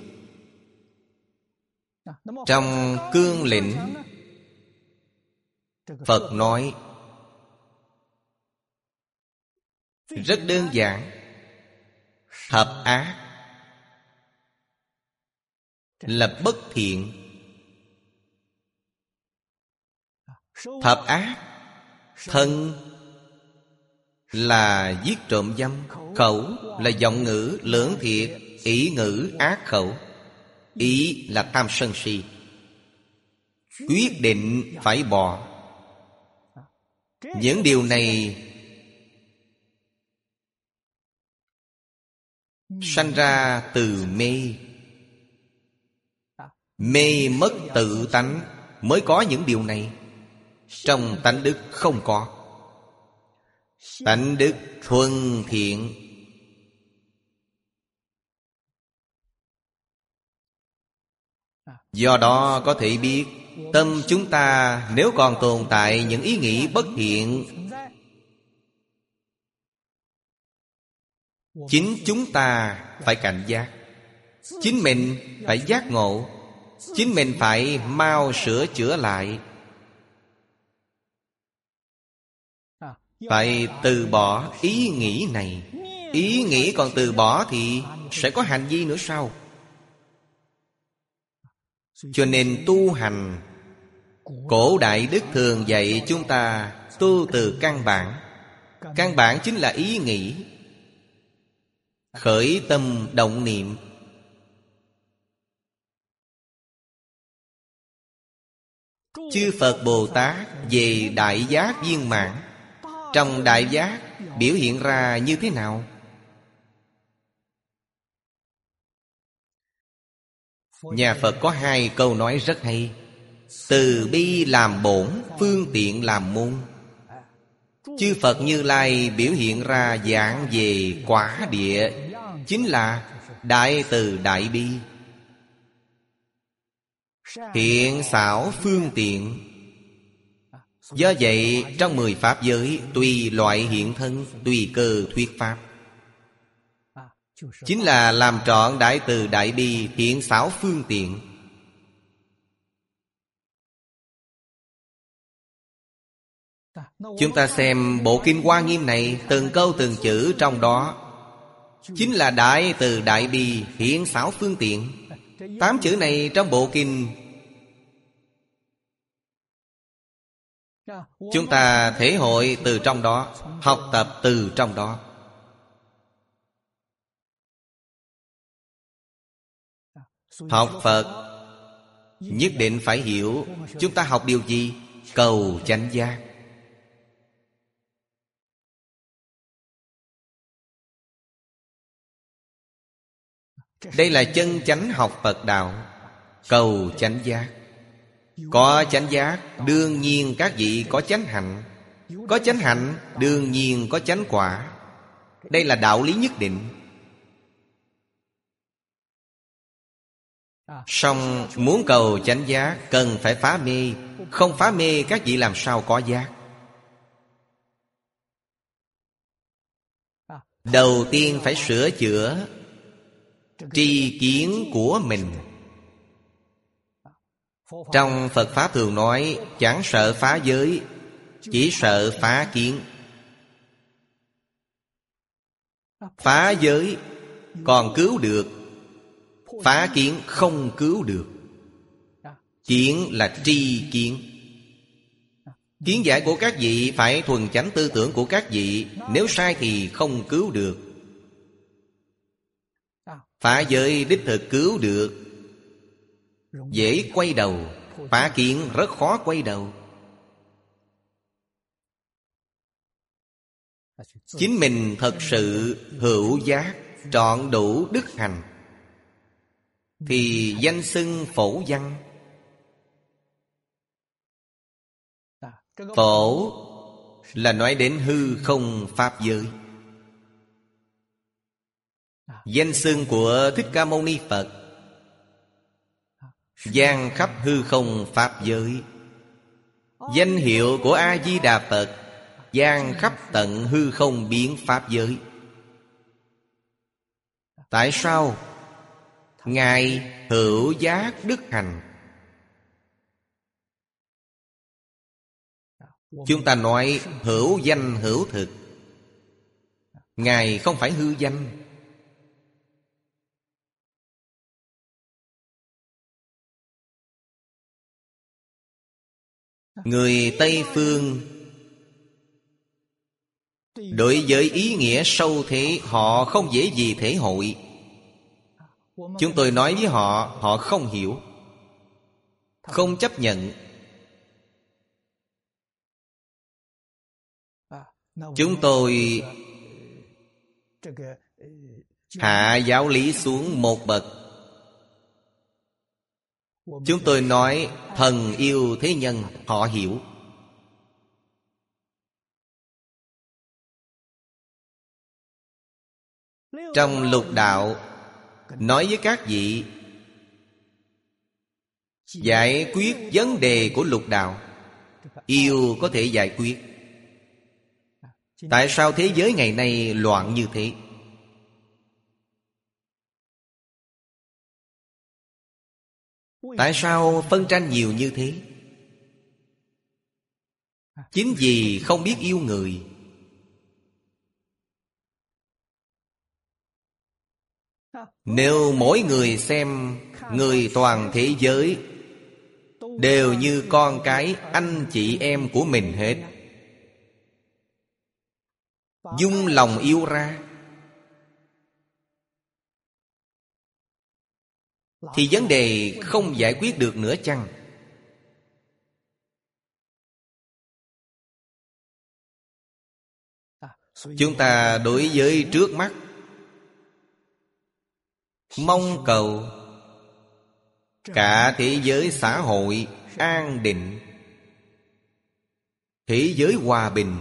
Trong cương lĩnh Phật nói rất đơn giản. Thập ác là bất thiện. Thập ác, thân là giết trộm dâm, khẩu là vọng ngữ, lưỡng thiệt, ý ngữ ác khẩu. Ý là tham sân si. Quyết định phải bỏ. Những điều này sanh ra từ mê. Mê mất tự tánh mới có những điều này. Trong tánh đức không có. Tánh đức thuần thiện. Do đó có thể biết tâm chúng ta nếu còn tồn tại những ý nghĩ bất thiện, chính chúng ta phải cảnh giác. Chính mình phải giác ngộ. Chính mình phải mau sửa chữa lại. Phải từ bỏ ý nghĩ này. Ý nghĩ còn từ bỏ thì sẽ có hành vi nữa sao? Cho nên tu hành, cổ đại đức thường dạy chúng ta tu từ căn bản. Căn bản chính là ý nghĩ. Khởi tâm động niệm. Chư Phật Bồ Tát về đại giác viên mãn, trong đại giác biểu hiện ra như thế nào? Nhà Phật có hai câu nói rất hay. Từ bi làm bổn, phương tiện làm môn. Chư Phật Như Lai biểu hiện ra dạng về quả địa, chính là đại từ đại bi. Thiện xảo phương tiện. Do vậy trong mười pháp giới, tùy loại hiện thân, tùy cơ thuyết pháp, chính là làm trọn đại từ đại bi, thiện xảo phương tiện. Chúng ta xem bộ kinh Hoa Nghiêm này, từng câu từng chữ trong đó chính là đại từ đại bi, thiện xảo phương tiện. Tám chữ này trong bộ kinh chúng ta thể hội từ trong đó, học tập từ trong đó. Học Phật nhất định phải hiểu chúng ta học điều gì? Cầu chánh giác. Đây là chân chánh học Phật đạo. Cầu chánh giác. Có chánh giác, đương nhiên các vị có chánh hạnh. Có chánh hạnh, đương nhiên có chánh quả. Đây là đạo lý nhất định. Song muốn cầu chánh giác, cần phải phá mê. Không phá mê các vị làm sao có giác? Đầu tiên phải sửa chữa tri kiến của mình. Trong Phật Pháp thường nói, chẳng sợ phá giới, chỉ sợ phá kiến. Phá giới còn cứu được, phá kiến không cứu được. Kiến là tri kiến. Kiến giải của các vị phải thuần chánh tư tưởng của các vị. Nếu sai thì không cứu được. Phá giới đích thực cứu được, dễ quay đầu. Phá kiến rất khó quay đầu. Chính mình thật sự hữu giác, trọn đủ đức hành, thì danh xưng phổ văn. Phổ là nói đến hư không pháp giới. Danh xưng của Thích Ca Mâu Ni Phật giang khắp hư không pháp giới. Danh hiệu của A Di Đà Phật giang khắp tận hư không biến pháp giới. Tại sao? Ngài hữu giác đức hành. Chúng ta nói hữu danh hữu thực. Ngài không phải hư danh. Người Tây Phương đối với ý nghĩa sâu thế họ không dễ gì thể hội. Chúng tôi nói với họ, họ không hiểu, không chấp nhận. Chúng tôi hạ giáo lý xuống một bậc. Chúng tôi nói thần yêu thế nhân, họ hiểu. Trong lục đạo nói với các vị, giải quyết vấn đề của lục đạo, yêu có thể giải quyết. Tại sao thế giới ngày nay loạn như thế? Tại sao phân tranh nhiều như thế? Chính vì không biết yêu người. Nếu mỗi người xem người toàn thế giới đều như con cái anh chị em của mình hết, dung lòng yêu ra, thì vấn đề không giải quyết được nữa chăng? Chúng ta đối với trước mắt mong cầu cả thế giới xã hội an định, thế giới hòa bình,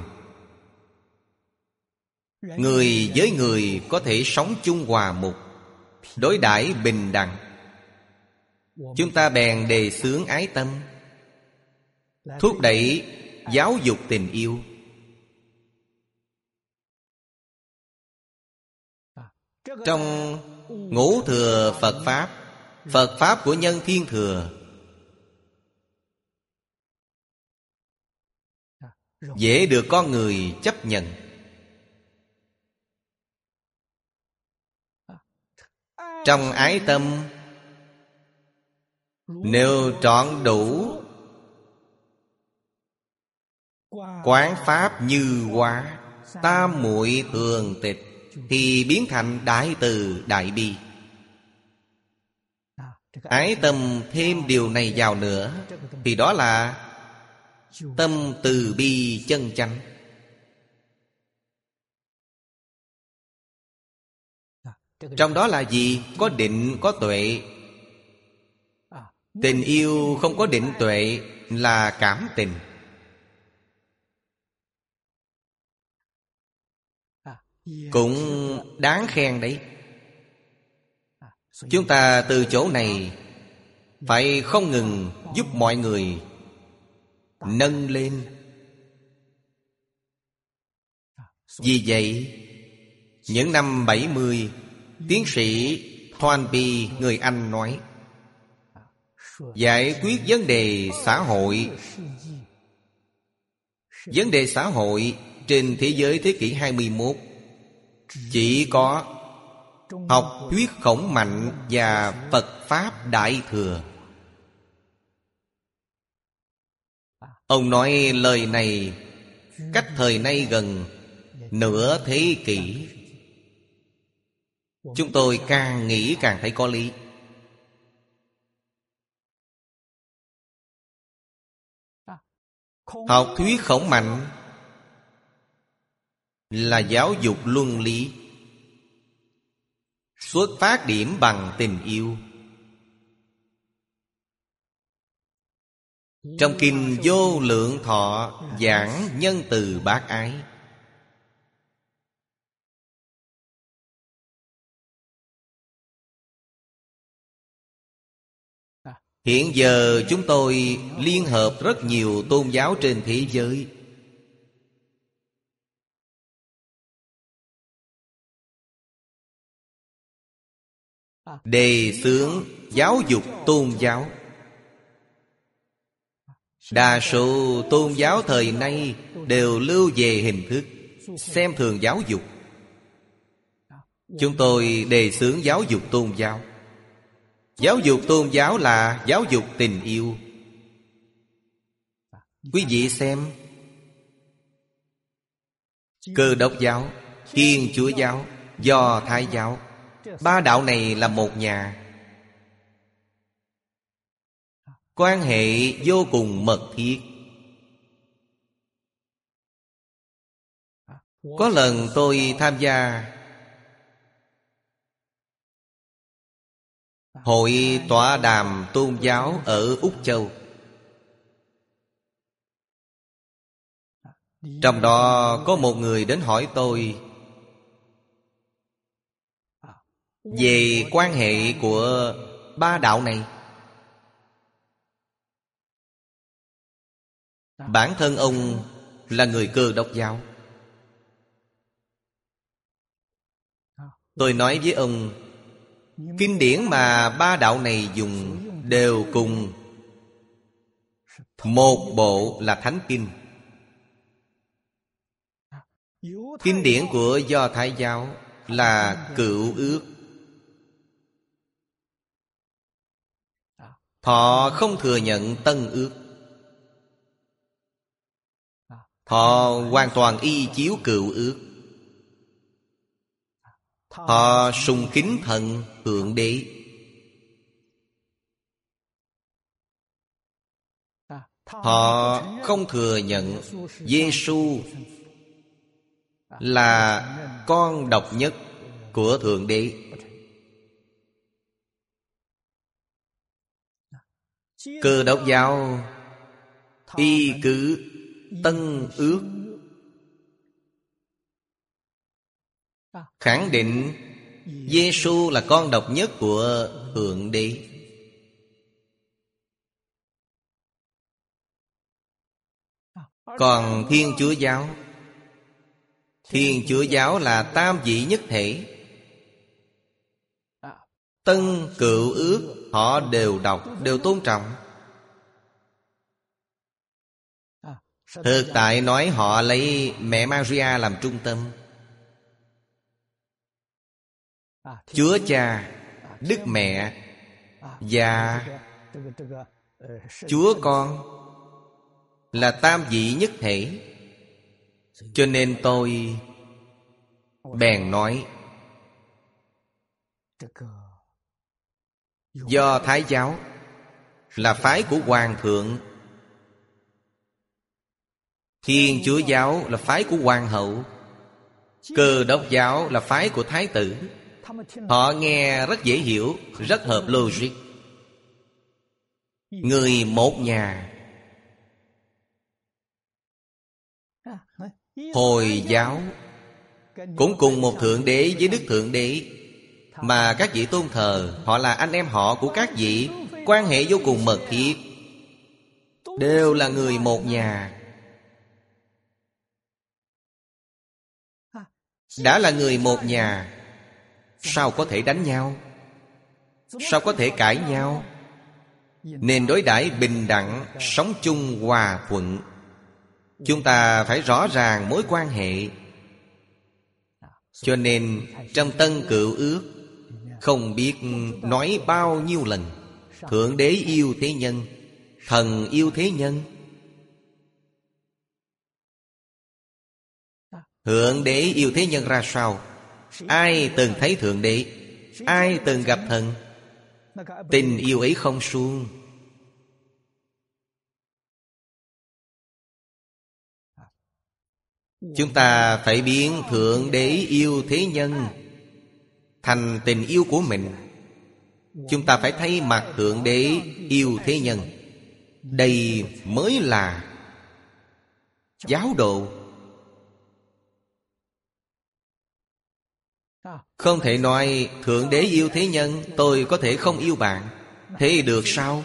người với người có thể sống chung hòa mục, đối đãi bình đẳng. Chúng ta bèn đề xướng ái tâm, thúc đẩy giáo dục tình yêu. Trong ngũ thừa Phật Pháp, Phật Pháp của Nhân Thiên Thừa, dễ được con người chấp nhận. Trong ái tâm, nếu trọn đủ quán Pháp như hóa, tam muội thường tịch, thì biến thành đại từ đại bi. Ái tâm thêm điều này vào nữa, thì đó là tâm từ bi chân chánh. Trong đó là gì? Có định, có tuệ. Tình yêu không có định tuệ là cảm tình. Cũng đáng khen đấy. Chúng ta từ chỗ này phải không ngừng giúp mọi người nâng lên. Vì vậy, những năm bảy mươi, tiến sĩ Thornby người Anh nói, giải quyết vấn đề xã hội, vấn đề xã hội trên thế giới thế kỷ hai mươi mốt chỉ có học thuyết Khổng Mạnh và Phật Pháp Đại Thừa. Ông nói lời này cách thời nay gần nửa thế kỷ. Chúng tôi càng nghĩ càng thấy có lý. Học thuyết Khổng Mạnh là giáo dục luân lý, xuất phát điểm bằng tình yêu. Trong kinh Vô Lượng Thọ giảng nhân từ bác ái. Hiện giờ chúng tôi liên hợp rất nhiều tôn giáo trên thế giới, đề xướng giáo dục tôn giáo. Đa số tôn giáo thời nay đều lưu về hình thức, xem thường giáo dục. Chúng tôi đề xướng giáo dục tôn giáo. Giáo dục tôn giáo là giáo dục tình yêu. Quý vị xem, Cơ Đốc giáo, Thiên Chúa giáo, Do Thái giáo, ba đạo này là một nhà, quan hệ vô cùng mật thiết. Có lần tôi tham gia hội tọa đàm tôn giáo ở Úc Châu. Trong đó có một người đến hỏi tôi về quan hệ của ba đạo này. Bản thân ông là người Cơ Đốc giáo. Tôi nói với ông, kinh điển mà ba đạo này dùng đều cùng một bộ là Thánh Kinh. Kinh điển của Do Thái giáo là Cựu Ước. Họ không thừa nhận Tân Ước. Họ hoàn toàn y chiếu Cựu Ước. Họ sùng kính thần Thượng Đế. Họ không thừa nhận Giê-xu là con độc nhất của Thượng Đế. Cơ Đốc giáo y cứ Tân Ước, khẳng định Giê-xu là con độc nhất của Thượng Đế. Còn Thiên Chúa giáo, Thiên Chúa giáo là tam vị nhất thể. Tân Cựu Ước họ đều đọc, đều tôn trọng. Thực tại nói họ lấy mẹ Maria làm trung tâm. Chúa Cha, Đức Mẹ và Chúa Con là tam vị nhất thể. Cho nên tôi bèn nói Do Thái giáo là phái của Hoàng thượng, Thiên Chúa giáo là phái của Hoàng hậu, Cơ Đốc giáo là phái của Thái tử. Họ nghe rất dễ hiểu, rất hợp logic. Người một nhà. Hồi giáo cũng cùng một Thượng Đế với Đức Thượng Đế, mà các vị tôn thờ họ là anh em họ của các vị, quan hệ vô cùng mật thiết, đều là người một nhà. Đã là người một nhà, sao có thể đánh nhau? Sao có thể cãi nhau? Nên đối đãi bình đẳng, sống chung hòa thuận. Chúng ta phải rõ ràng mối quan hệ. Cho nên trong Tân Cựu Ước không biết nói bao nhiêu lần, Thượng Đế yêu thế nhân, thần yêu thế nhân. Thượng Đế yêu thế nhân ra sao? Ai từng thấy Thượng Đế? Ai từng gặp thần? Tình yêu ấy không suông. Chúng ta phải biến Thượng Đế yêu thế nhân thành tình yêu của mình. Chúng ta phải thay mặt Thượng Đế yêu thế nhân. Đây mới là giáo độ. Không thể nói Thượng Đế yêu thế nhân, tôi có thể không yêu bạn. Thế được sao?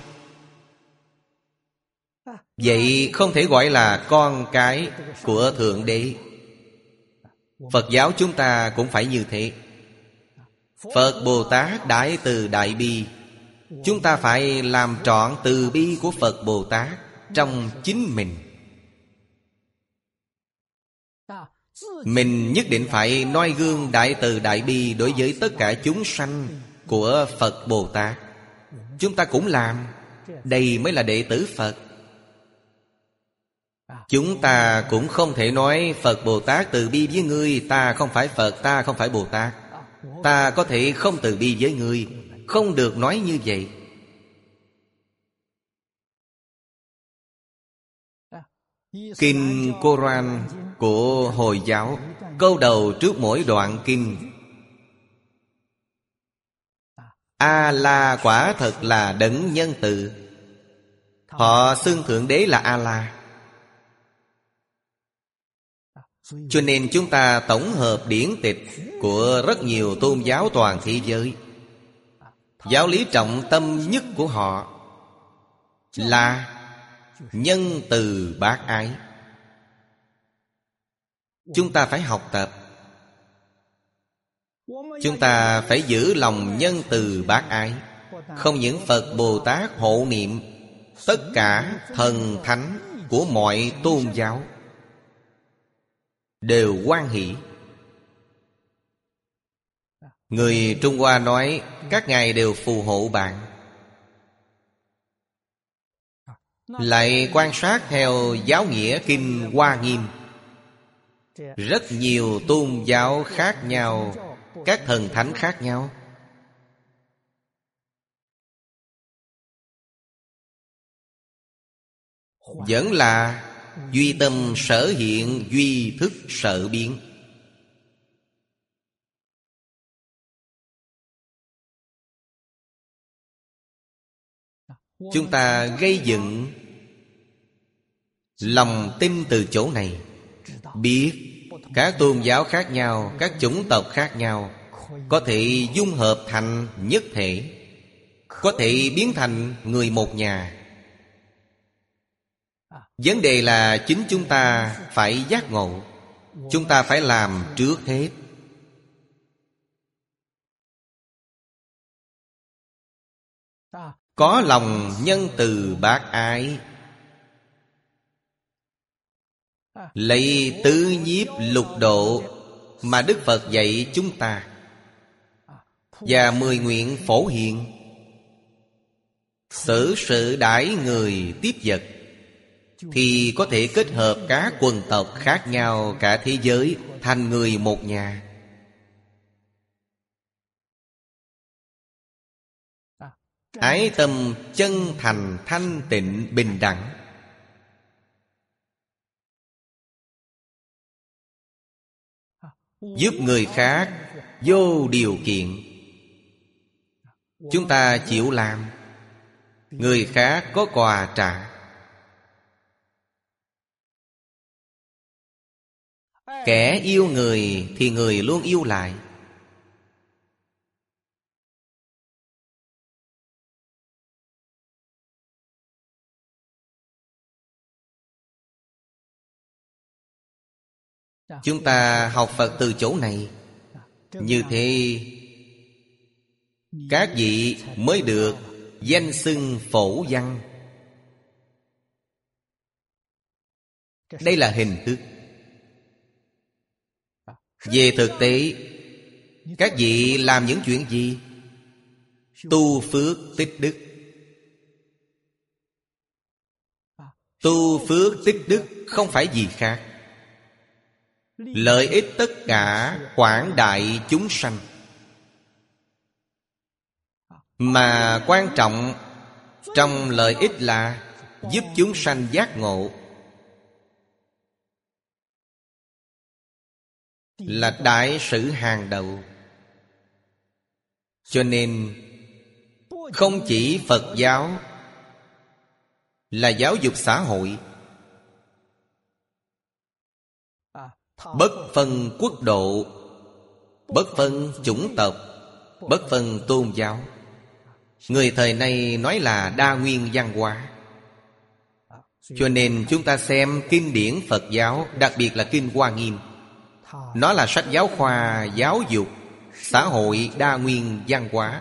Vậy không thể gọi là con cái của Thượng Đế. Phật giáo chúng ta cũng phải như thế. Phật Bồ Tát Đại Từ Đại Bi, chúng ta phải làm trọn từ bi của Phật Bồ Tát trong chính mình. Mình nhất định phải noi gương Đại Từ Đại Bi đối với tất cả chúng sanh của Phật Bồ Tát. Chúng ta cũng làm. Đây mới là đệ tử Phật. Chúng ta cũng không thể nói Phật Bồ Tát từ bi với ngươi, ta không phải Phật, ta không phải Bồ Tát. Ta có thể không từ bi với ngươi. Không được nói như vậy. Kinh Koran của Hồi giáo, câu đầu trước mỗi đoạn kinh: A-la quả thật là đấng nhân từ. Họ xưng Thượng Đế là A-la. Cho nên chúng ta tổng hợp điển tịch của rất nhiều tôn giáo toàn thế giới. Giáo lý trọng tâm nhất của họ là nhân từ bác ái. Chúng ta phải học tập. Chúng ta phải giữ lòng nhân từ bác ái. Không những Phật Bồ Tát hộ niệm, tất cả thần thánh của mọi tôn giáo đều hoan hỷ. Người Trung Hoa nói các ngài đều phù hộ bạn. Lại quan sát theo giáo nghĩa kinh Hoa Nghiêm, rất nhiều tôn giáo khác nhau, các thần thánh khác nhau, vẫn là duy tâm sở hiện, duy thức sở biến. Chúng ta gây dựng lòng tin từ chỗ này, biết các tôn giáo khác nhau, các chủng tộc khác nhau có thể dung hợp thành nhất thể, có thể biến thành người một nhà. Vấn đề là chính chúng ta phải giác ngộ. Chúng ta phải làm trước hết. Có lòng nhân từ bác ái, lấy tứ nhiếp lục độ mà Đức Phật dạy chúng ta, và mười nguyện phổ hiện, xử sự đãi người tiếp vật, thì có thể kết hợp các quần tộc khác nhau cả thế giới thành người một nhà. Ái tâm chân thành thanh tịnh bình đẳng, giúp người khác vô điều kiện. Chúng ta chịu làm, người khác có quà trả. Kẻ yêu người thì người luôn yêu lại. Chúng ta học Phật từ chỗ này. Như thế các vị mới được danh xưng phổ văn. Đây là hình thức. Về thực tế, các vị làm những chuyện gì? Tu phước tích đức. Tu phước tích đức không phải gì khác. lợi ích tất cả quảng đại chúng sanh. Mà quan trọng trong lợi ích là giúp chúng sanh giác ngộ, là đại sự hàng đầu. Cho nên không chỉ Phật giáo là giáo dục xã hội, bất phân quốc độ, bất phân chủng tộc, bất phân tôn giáo. Người thời nay nói là đa nguyên văn hóa. Cho nên chúng ta xem kinh điển Phật giáo, đặc biệt là Kinh Hoa Nghiêm, nó là sách giáo khoa giáo dục xã hội đa nguyên văn hóa,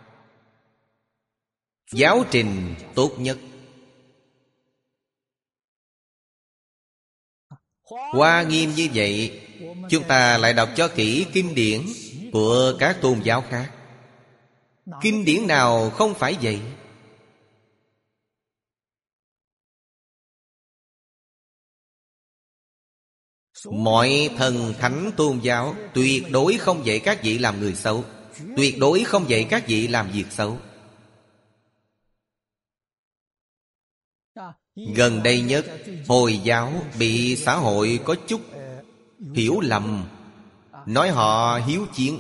giáo trình tốt nhất. Hoa Nghiêm như vậy, chúng ta lại đọc cho kỹ kinh điển của các tôn giáo khác. Kinh điển nào không phải vậy? Mọi thần thánh tôn giáo tuyệt đối không dạy các vị làm người xấu, tuyệt đối không dạy các vị làm việc xấu. Gần đây nhất, Hồi giáo bị xã hội có chút hiểu lầm, nói họ hiếu chiến.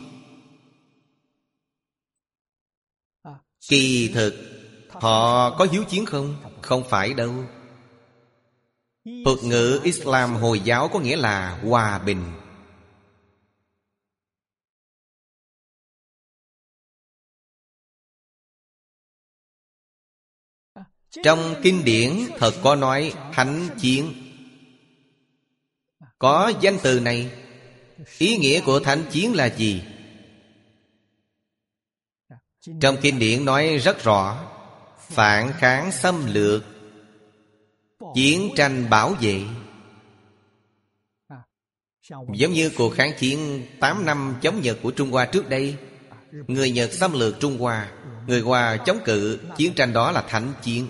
Kỳ thực họ có hiếu chiến không? Không phải đâu. Thuật ngữ Islam Hồi giáo có nghĩa là hòa bình. Trong kinh điển thật có nói thánh chiến, có danh từ này. Ý nghĩa của thánh chiến là gì? Trong kinh điển nói rất rõ: phản kháng xâm lược, chiến tranh bảo vệ. Giống như cuộc kháng chiến tám năm chống Nhật của Trung Hoa trước đây. Người Nhật xâm lược Trung Hoa, người Hoa chống cự, chiến tranh đó là thánh chiến.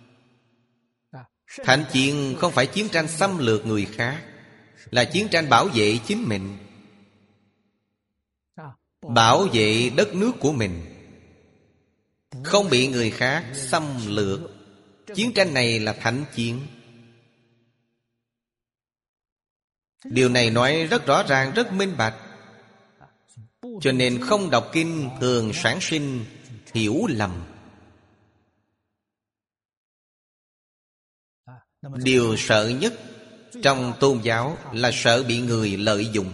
Thánh chiến không phải chiến tranh xâm lược người khác, là chiến tranh bảo vệ chính mình, bảo vệ đất nước của mình, không bị người khác xâm lược. Chiến tranh này là thánh chiến. Điều này nói rất rõ ràng, rất minh bạch. Cho nên không đọc kinh thường sản sinh hiểu lầm. Điều sợ nhất trong tôn giáo là sợ bị người lợi dụng.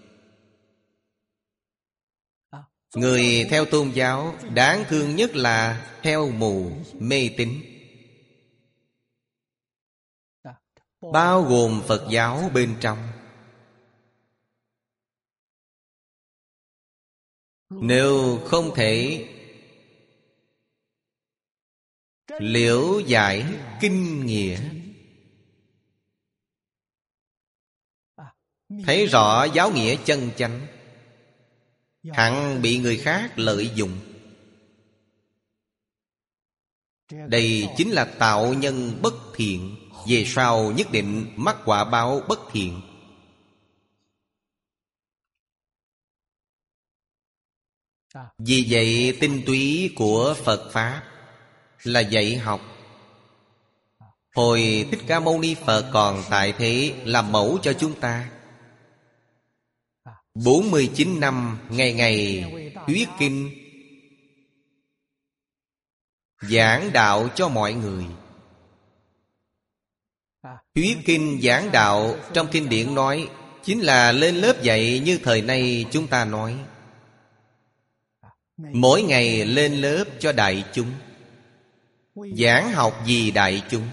Người theo tôn giáo đáng thương nhất là theo mù, mê tín. Bao gồm Phật giáo bên trong. Nếu không thể liễu giải kinh nghĩa, thấy rõ giáo nghĩa chân chánh, hẳn bị người khác lợi dụng. Đây chính là tạo nhân bất thiện, về sau nhất định mắc quả báo bất thiện. Vì vậy tinh túy của Phật Pháp là dạy học. Hồi Thích Ca Mâu Ni Phật còn tại thế làm mẫu cho chúng ta. Bốn mươi chín năm ngày ngày thuyết kinh, giảng đạo cho mọi người. Thuyết kinh giảng đạo trong kinh điển nói chính là lên lớp dạy như thời nay chúng ta nói. Mỗi ngày lên lớp cho đại chúng, giảng học vì đại chúng.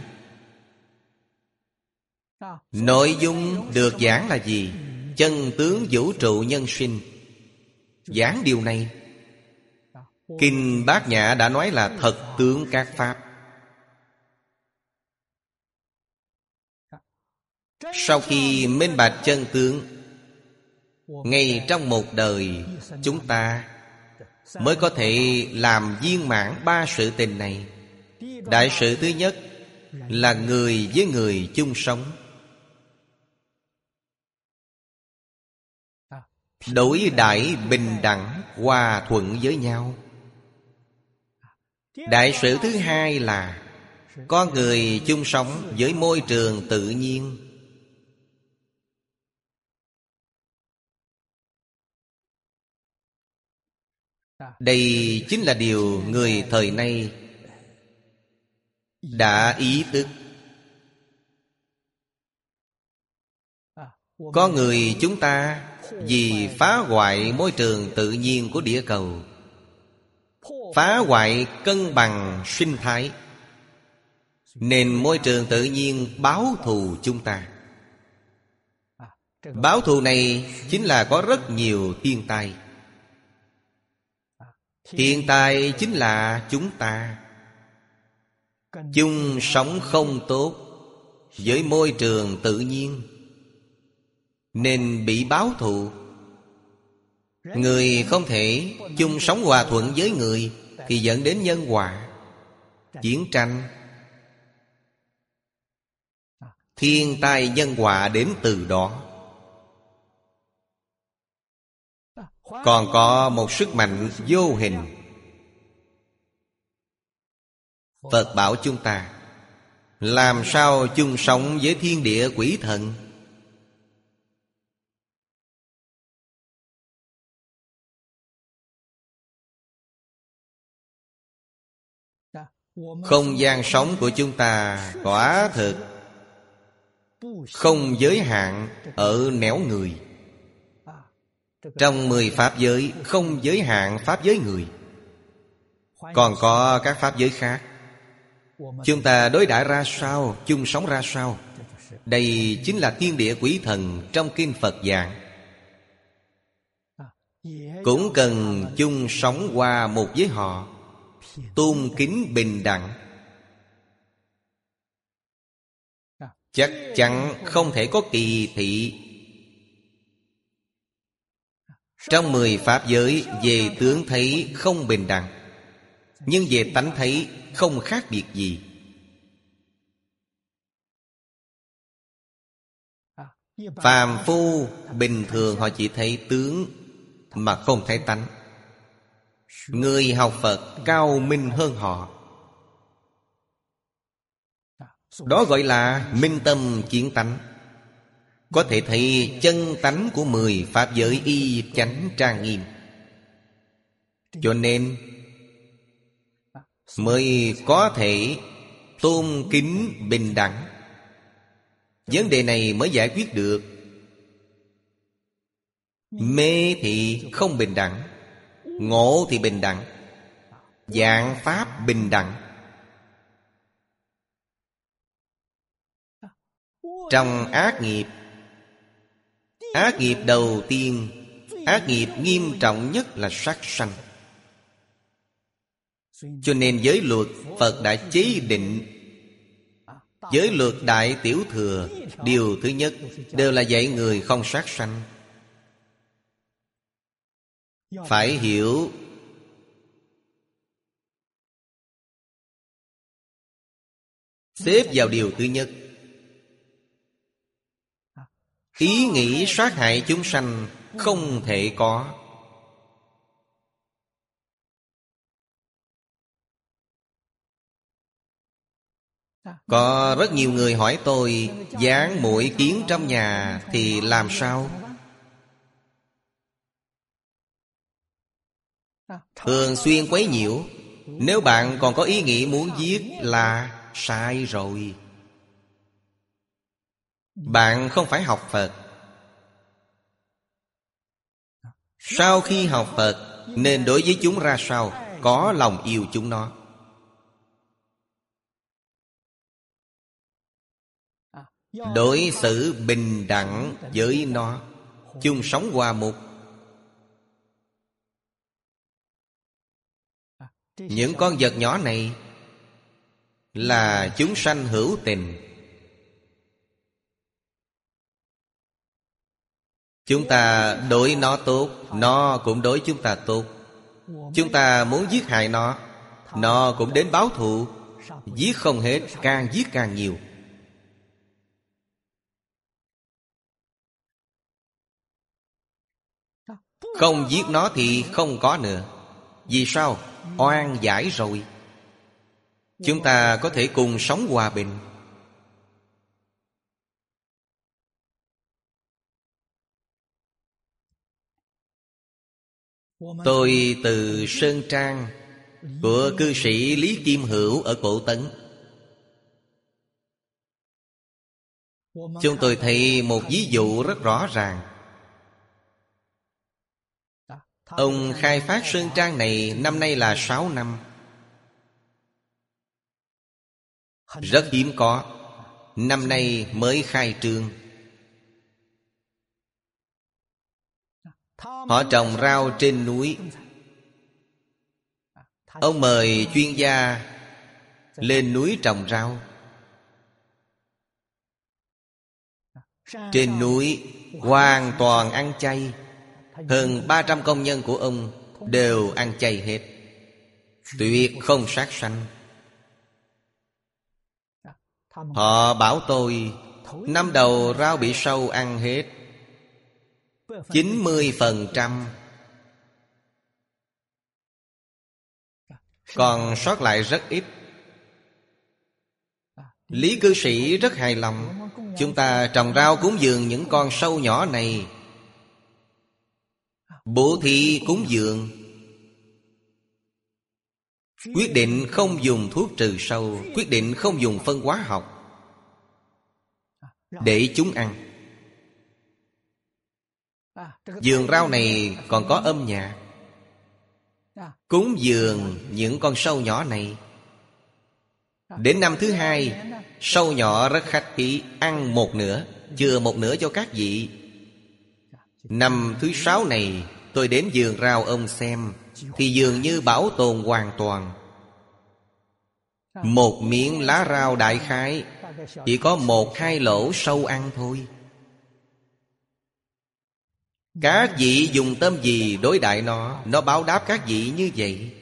Nội dung được giảng là gì? Chân tướng vũ trụ nhân sinh. Giảng điều này. Kinh Bát Nhã đã nói là thật tướng các pháp. Sau khi minh bạch chân tướng, ngay trong một đời chúng ta mới có thể làm viên mãn ba sự tình này. Đại sự thứ nhất là người với người chung sống. đối đãi bình đẳng, hòa thuận với nhau. Đại sự thứ hai là con người chung sống với môi trường tự nhiên. Đây chính là điều người thời nay đã ý thức. Con người chúng ta vì phá hoại môi trường tự nhiên của địa cầu, phá hoại cân bằng sinh thái, nên môi trường tự nhiên báo thù chúng ta. Báo thù này chính là có rất nhiều thiên tai. Thiên tai chính là chúng ta chung sống không tốt với môi trường tự nhiên, nên bị báo thù. Người không thể chung sống hòa thuận với người thì dẫn đến nhân họa, chiến tranh. Thiên tai nhân họa đến từ đó. Còn có một sức mạnh vô hình. Phật bảo chúng ta làm sao chung sống với thiên địa quỷ thần. Không gian sống của chúng ta quả thực không giới hạn ở nẻo người. Trong mười pháp giới không giới hạn pháp giới người. Còn có các pháp giới khác. Chúng ta đối đãi ra sao, chung sống ra sao? Đây chính là thiên địa quỷ thần trong kinh Phật giảng. Cũng cần chung sống hòa một với họ, tôn kính bình đẳng. Chắc chắn không thể có kỳ thị. Trong mười pháp giới về tướng thấy không bình đẳng, nhưng về tánh thấy không khác biệt gì. Phàm phu bình thường họ chỉ thấy tướng mà không thấy tánh. Người học Phật cao minh hơn họ. Đó gọi là minh tâm kiến tánh. Có thể thấy chân tánh của mười pháp giới y chánh trang nghiêm. Cho nên mới có thể tôn kính bình đẳng. Vấn đề này mới giải quyết được. Mê thì không bình đẳng, ngộ thì bình đẳng, dạng pháp bình đẳng. Trong ác nghiệp, ác nghiệp đầu tiên, ác nghiệp nghiêm trọng nhất là sát sanh. Cho nên giới luật Phật đã chế định. Giới luật Đại Tiểu Thừa, điều thứ nhất đều là dạy người không sát sanh. Phải hiểu xếp vào điều thứ nhất. Ý nghĩ sát hại chúng sanh không thể có. Có rất nhiều người hỏi tôi, dán muỗi kiến trong nhà thì làm sao? Thường xuyên quấy nhiễu. Nếu bạn còn có ý nghĩ muốn giết là sai rồi. Bạn không phải học Phật. Sau khi học Phật nên đối với chúng ra sao? Có lòng yêu chúng nó. Đối xử bình đẳng với nó, chung sống hòa một. Những con vật nhỏ này là chúng sanh hữu tình. Chúng ta đối nó tốt, nó cũng đối chúng ta tốt. Chúng ta muốn giết hại nó, nó cũng đến báo thù. Giết không hết, càng giết càng nhiều. Không giết nó thì không có nữa. Vì sao? Oan giải rồi. Chúng ta có thể cùng sống hòa bình. Tôi từ Sơn Trang của cư sĩ Lý Kim Hữu ở Cổ Tấn, chúng tôi thấy một ví dụ rất rõ ràng. Ông khai phát Sơn Trang này năm nay là sáu năm. Rất hiếm có. Năm nay mới khai trương. Họ trồng rau trên núi. Ông mời chuyên gia lên núi trồng rau. Trên núi hoàn toàn ăn chay. Hơn ba trăm công nhân của ông đều ăn chay hết. Tuyệt không sát sanh. Họ bảo tôi năm đầu rau bị sâu ăn hết chín mươi phần trăm, còn sót lại rất ít. Lý cư sĩ rất hài lòng. Chúng ta trồng rau cúng dường những con sâu nhỏ này, bố thí cúng dường, quyết định không dùng thuốc trừ sâu, quyết định không dùng phân hóa học, để chúng ăn. Vườn rau này còn có âm nhạc, cúng dường những con sâu nhỏ này. Đến năm thứ hai, sâu nhỏ rất khách khí, ăn một nửa, chừa một nửa cho các vị. Năm thứ sáu này, tôi đến vườn rau ông xem, thì dường như bảo tồn hoàn toàn. Một miếng lá rau đại khái chỉ có một hai lỗ sâu ăn thôi. Các vị dùng tâm gì đối đãi nó, nó báo đáp các vị như vậy.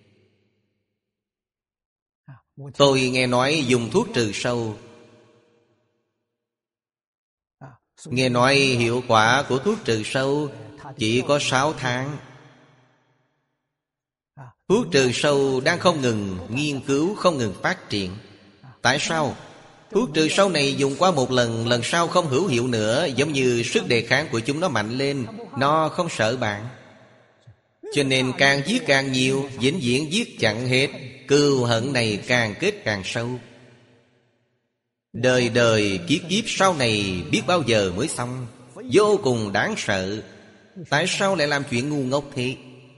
Tôi nghe nói dùng thuốc trừ sâu, nghe nói hiệu quả của thuốc trừ sâu chỉ có sáu tháng. Thuốc trừ sâu đang không ngừng nghiên cứu, không ngừng phát triển. Tại sao? Thuốc trừ sâu này dùng qua một lần, lần sau không hữu hiệu nữa. Giống như sức đề kháng của chúng nó mạnh lên, nó không sợ bạn. Cho nên càng giết càng nhiều, vĩnh viễn giết chẳng hết. Cừu hận này càng kết càng sâu. Đời đời kiếp kiếp sau này biết bao giờ mới xong. Vô cùng đáng sợ. Tại sao lại làm chuyện ngu ngốc thế?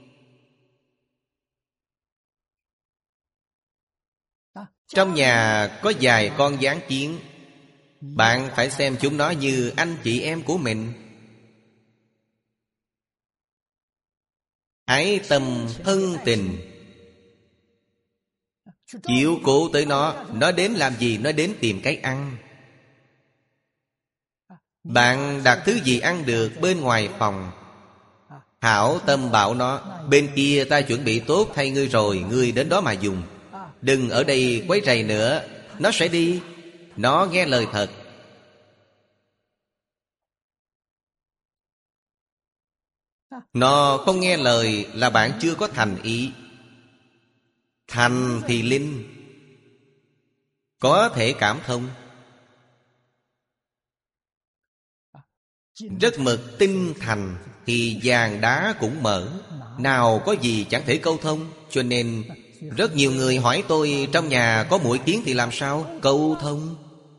Trong nhà có vài con gián kiến, bạn phải xem chúng nó như anh chị em của mình. Ái tâm thân tình, chiếu cố tới nó. Nó đến làm gì? Nó đến tìm cái ăn. Bạn đặt thứ gì ăn được bên ngoài phòng, hảo tâm bảo nó, bên kia ta chuẩn bị tốt thay ngươi rồi, ngươi đến đó mà dùng. Đừng ở đây quấy rầy nữa. Nó sẽ đi. Nó nghe lời thật. Nó không nghe lời là bạn chưa có thành ý. Thành thì linh, có thể cảm thông. Rất mực tinh thành thì vàng đá cũng mở. Nào có gì chẳng thể câu thông. Cho nên rất nhiều người hỏi tôi, trong nhà có muỗi kiến thì làm sao? Câu thông,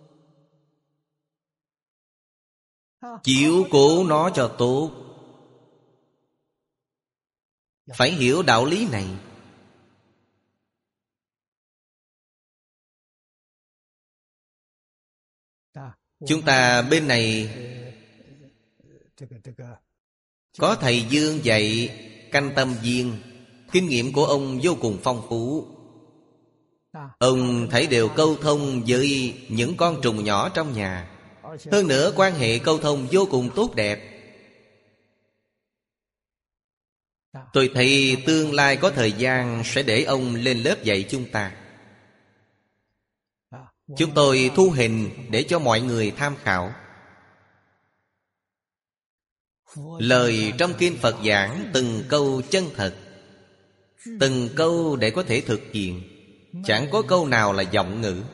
chiếu cố nó cho tốt. Phải hiểu đạo lý này. Chúng ta bên này có thầy Dương dạy canh tâm viên. Kinh nghiệm của ông vô cùng phong phú. Ông thấy đều câu thông với những con trùng nhỏ trong nhà. Hơn nữa quan hệ câu thông vô cùng tốt đẹp. Tôi thấy tương lai có thời gian sẽ để ông lên lớp dạy chúng ta. Chúng tôi thu hình để cho mọi người tham khảo. Lời trong kinh Phật giảng từng câu chân thật, từng câu để có thể thực hiện, chẳng có câu nào là vọng ngữ.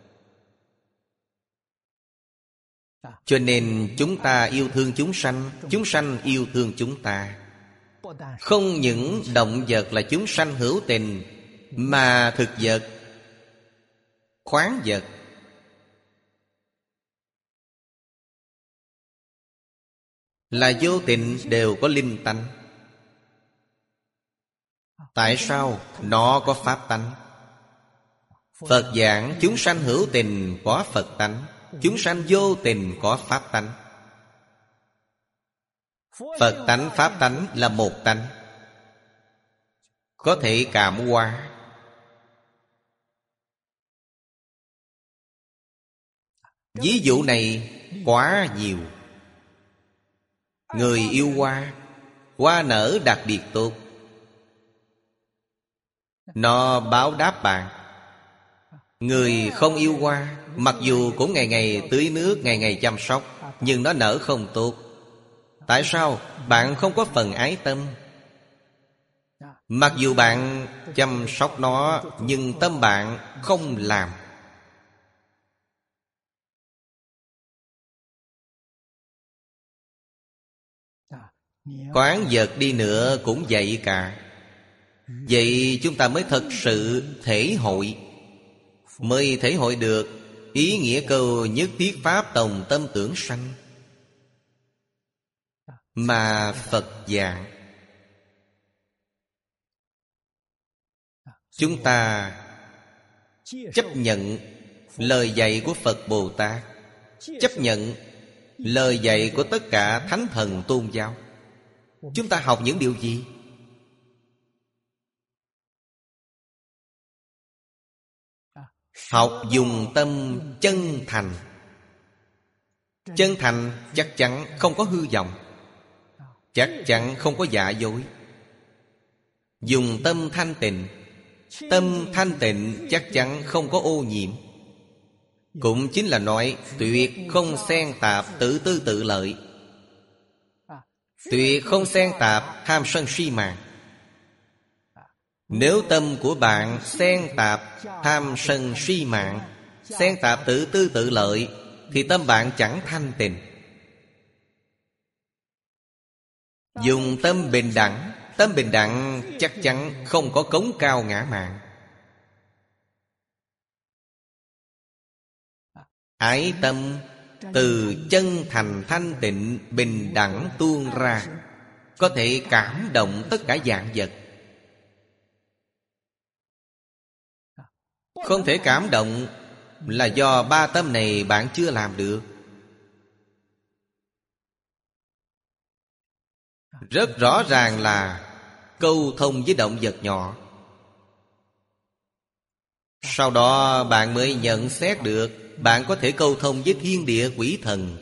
Cho nên chúng ta yêu thương chúng sanh, chúng sanh yêu thương chúng ta. Không những động vật là chúng sanh hữu tình, mà thực vật, khoáng vật, là vô tình đều có linh tánh. Tại sao? Nó có pháp tánh. Phật giảng chúng sanh hữu tình có Phật tánh, chúng sanh vô tình có pháp tánh. Phật tánh, pháp tánh là một tánh, có thể cảm hóa. Ví dụ này quá nhiều. Người yêu hoa, hoa nở đặc biệt tốt, nó báo đáp bạn. Người không yêu hoa, mặc dù cũng ngày ngày tưới nước, ngày ngày chăm sóc, nhưng nó nở không tốt. Tại sao? Bạn không có phần ái tâm. Mặc dù bạn chăm sóc nó, nhưng tâm bạn không làm. Khoáng vật đi nữa cũng vậy cả. Vậy chúng ta mới thật sự thể hội, mới thể hội được ý nghĩa câu nhất thiết pháp tòng tâm tưởng sanh mà Phật giảng. Chúng ta chấp nhận lời dạy của Phật Bồ Tát, chấp nhận lời dạy của tất cả thánh thần tôn giáo. Chúng ta học những điều gì? Học dùng tâm chân thành. Chân thành chắc chắn không có hư vọng, chắc chắn không có giả dối. Dùng tâm thanh tịnh. Tâm thanh tịnh chắc chắn không có ô nhiễm. Cũng chính là nói tuyệt không xen tạp tự tư tự lợi, tuyệt không xen tạp tham sân si mạng. Nếu tâm của bạn xen tạp tham sân si mạng, xen tạp tự tư tự lợi, thì tâm bạn chẳng thanh tịnh. Dùng tâm bình đẳng. Tâm bình đẳng chắc chắn không có cống cao ngã mạn. Ái tâm từ chân thành thanh tịnh bình đẳng tuôn ra, có thể cảm động tất cả vạn vật. Không thể cảm động là do ba tâm này bạn chưa làm được. Rất rõ ràng là câu thông với động vật nhỏ. Sau đó bạn mới nhận xét được bạn có thể câu thông với thiên địa quỷ thần.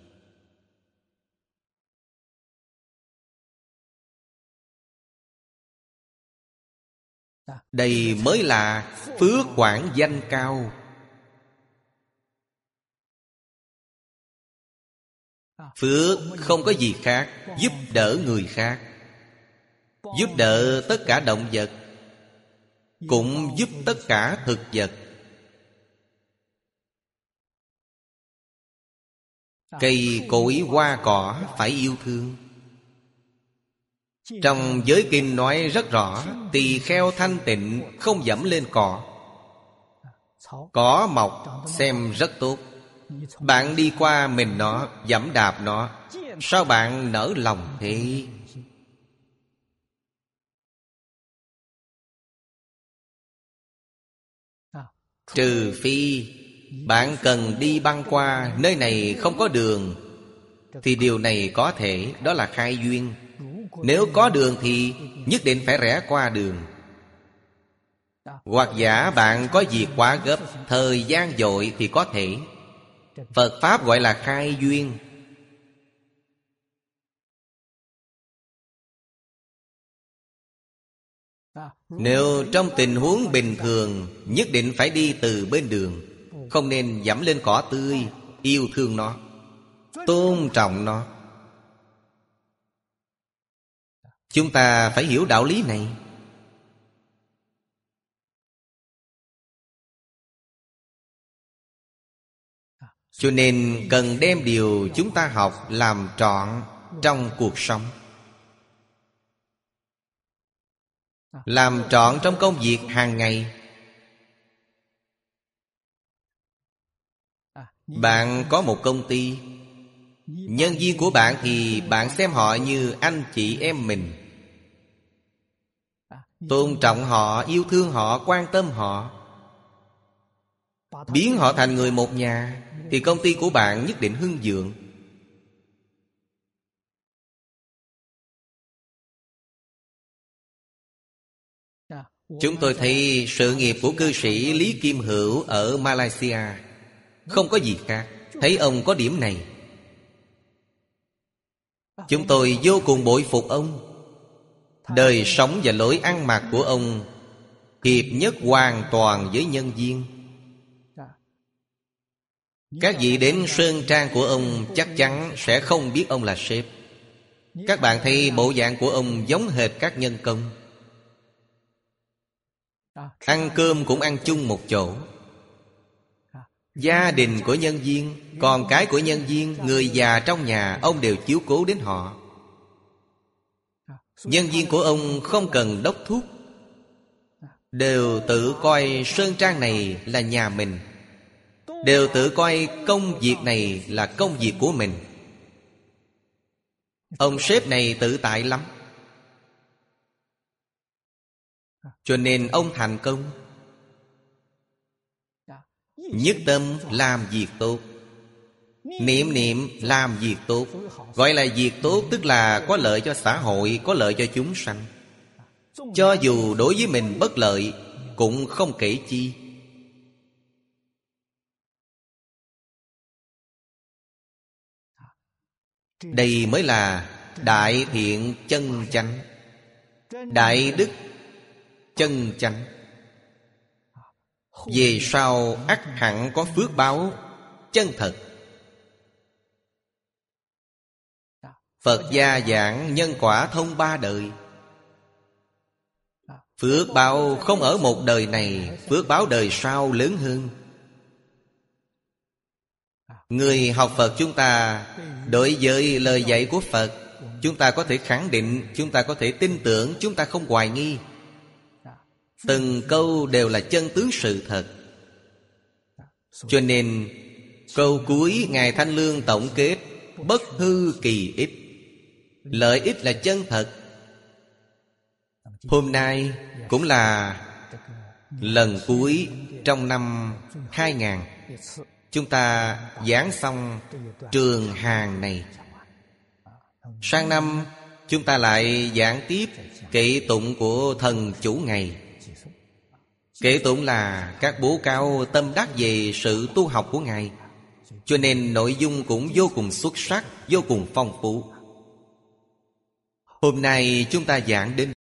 Đây mới là phước quảng danh cao. Phước không có gì khác, giúp đỡ người khác, giúp đỡ tất cả động vật, cũng giúp tất cả thực vật. Cây cối hoa cỏ phải yêu thương. Trong giới kinh nói rất rõ, tỳ kheo thanh tịnh không dẫm lên cỏ. Cỏ mọc xem rất tốt, bạn đi qua mình nó, dẫm đạp nó, sao bạn nỡ lòng thế? Trừ phi bạn cần đi băng qua nơi này không có đường, thì điều này có thể, đó là khai duyên. Nếu có đường thì nhất định phải rẽ qua đường. Hoặc giả bạn có việc quá gấp, thời gian vội thì có thể. Phật Pháp gọi là khai duyên. Nếu trong tình huống bình thường, nhất định phải đi từ bên đường, không nên dẫm lên cỏ tươi. Yêu thương nó, tôn trọng nó. Chúng ta phải hiểu đạo lý này. Cho nên cần đem điều chúng ta học làm trọn trong cuộc sống, làm trọn trong công việc hàng ngày. Bạn có một công ty, nhân viên của bạn thì bạn xem họ như anh chị em mình, tôn trọng họ, yêu thương họ, quan tâm họ, biến họ thành người một nhà, thì công ty của bạn nhất định hưng vượng. Chúng tôi thấy sự nghiệp của cư sĩ Lý Kim Hữu ở Malaysia không có gì khác. Thấy ông có điểm này, chúng tôi vô cùng bội phục ông. Đời sống và lối ăn mặc của ông hiệp nhất hoàn toàn với nhân viên. Các vị đến sơn trang của ông chắc chắn sẽ không biết ông là sếp. Các bạn thấy bộ dạng của ông giống hệt các nhân công. Ăn cơm cũng ăn chung một chỗ. Gia đình của nhân viên, con cái của nhân viên, người già trong nhà, ông đều chiếu cố đến họ. Nhân viên của ông không cần đốc thúc, đều tự coi sơn trang này là nhà mình, đều tự coi công việc này là công việc của mình. Ông sếp này tự tại lắm, cho nên ông thành công. Nhất tâm làm việc tốt, niệm niệm làm việc tốt. Gọi là việc tốt tức là có lợi cho xã hội, có lợi cho chúng sanh. Cho dù đối với mình bất lợi cũng không kể chi. Đây mới là đại thiện chân chánh, đại đức chân chánh. Về sau ắt hẳn có phước báo chân thật. Phật gia giảng nhân quả thông ba đời. Phước báo không ở một đời này, phước báo đời sau lớn hơn. Người học Phật chúng ta, đối với lời dạy của Phật, chúng ta có thể khẳng định, chúng ta có thể tin tưởng, chúng ta không hoài nghi. Từng câu đều là chân tướng sự thật. Cho nên câu cuối Ngài Thanh Lương tổng kết: bất hư kỳ ích. Lợi ích là chân thật. Hôm nay cũng là lần cuối trong năm hai nghìn, chúng ta giảng xong trường hàng này. Sang năm chúng ta lại giảng tiếp kệ tụng của thần chủ ngày. Kệ tụng là các bố cáo tâm đắc về sự tu học của Ngài, cho nên nội dung cũng vô cùng xuất sắc, vô cùng phong phú. Hôm nay chúng ta giảng đến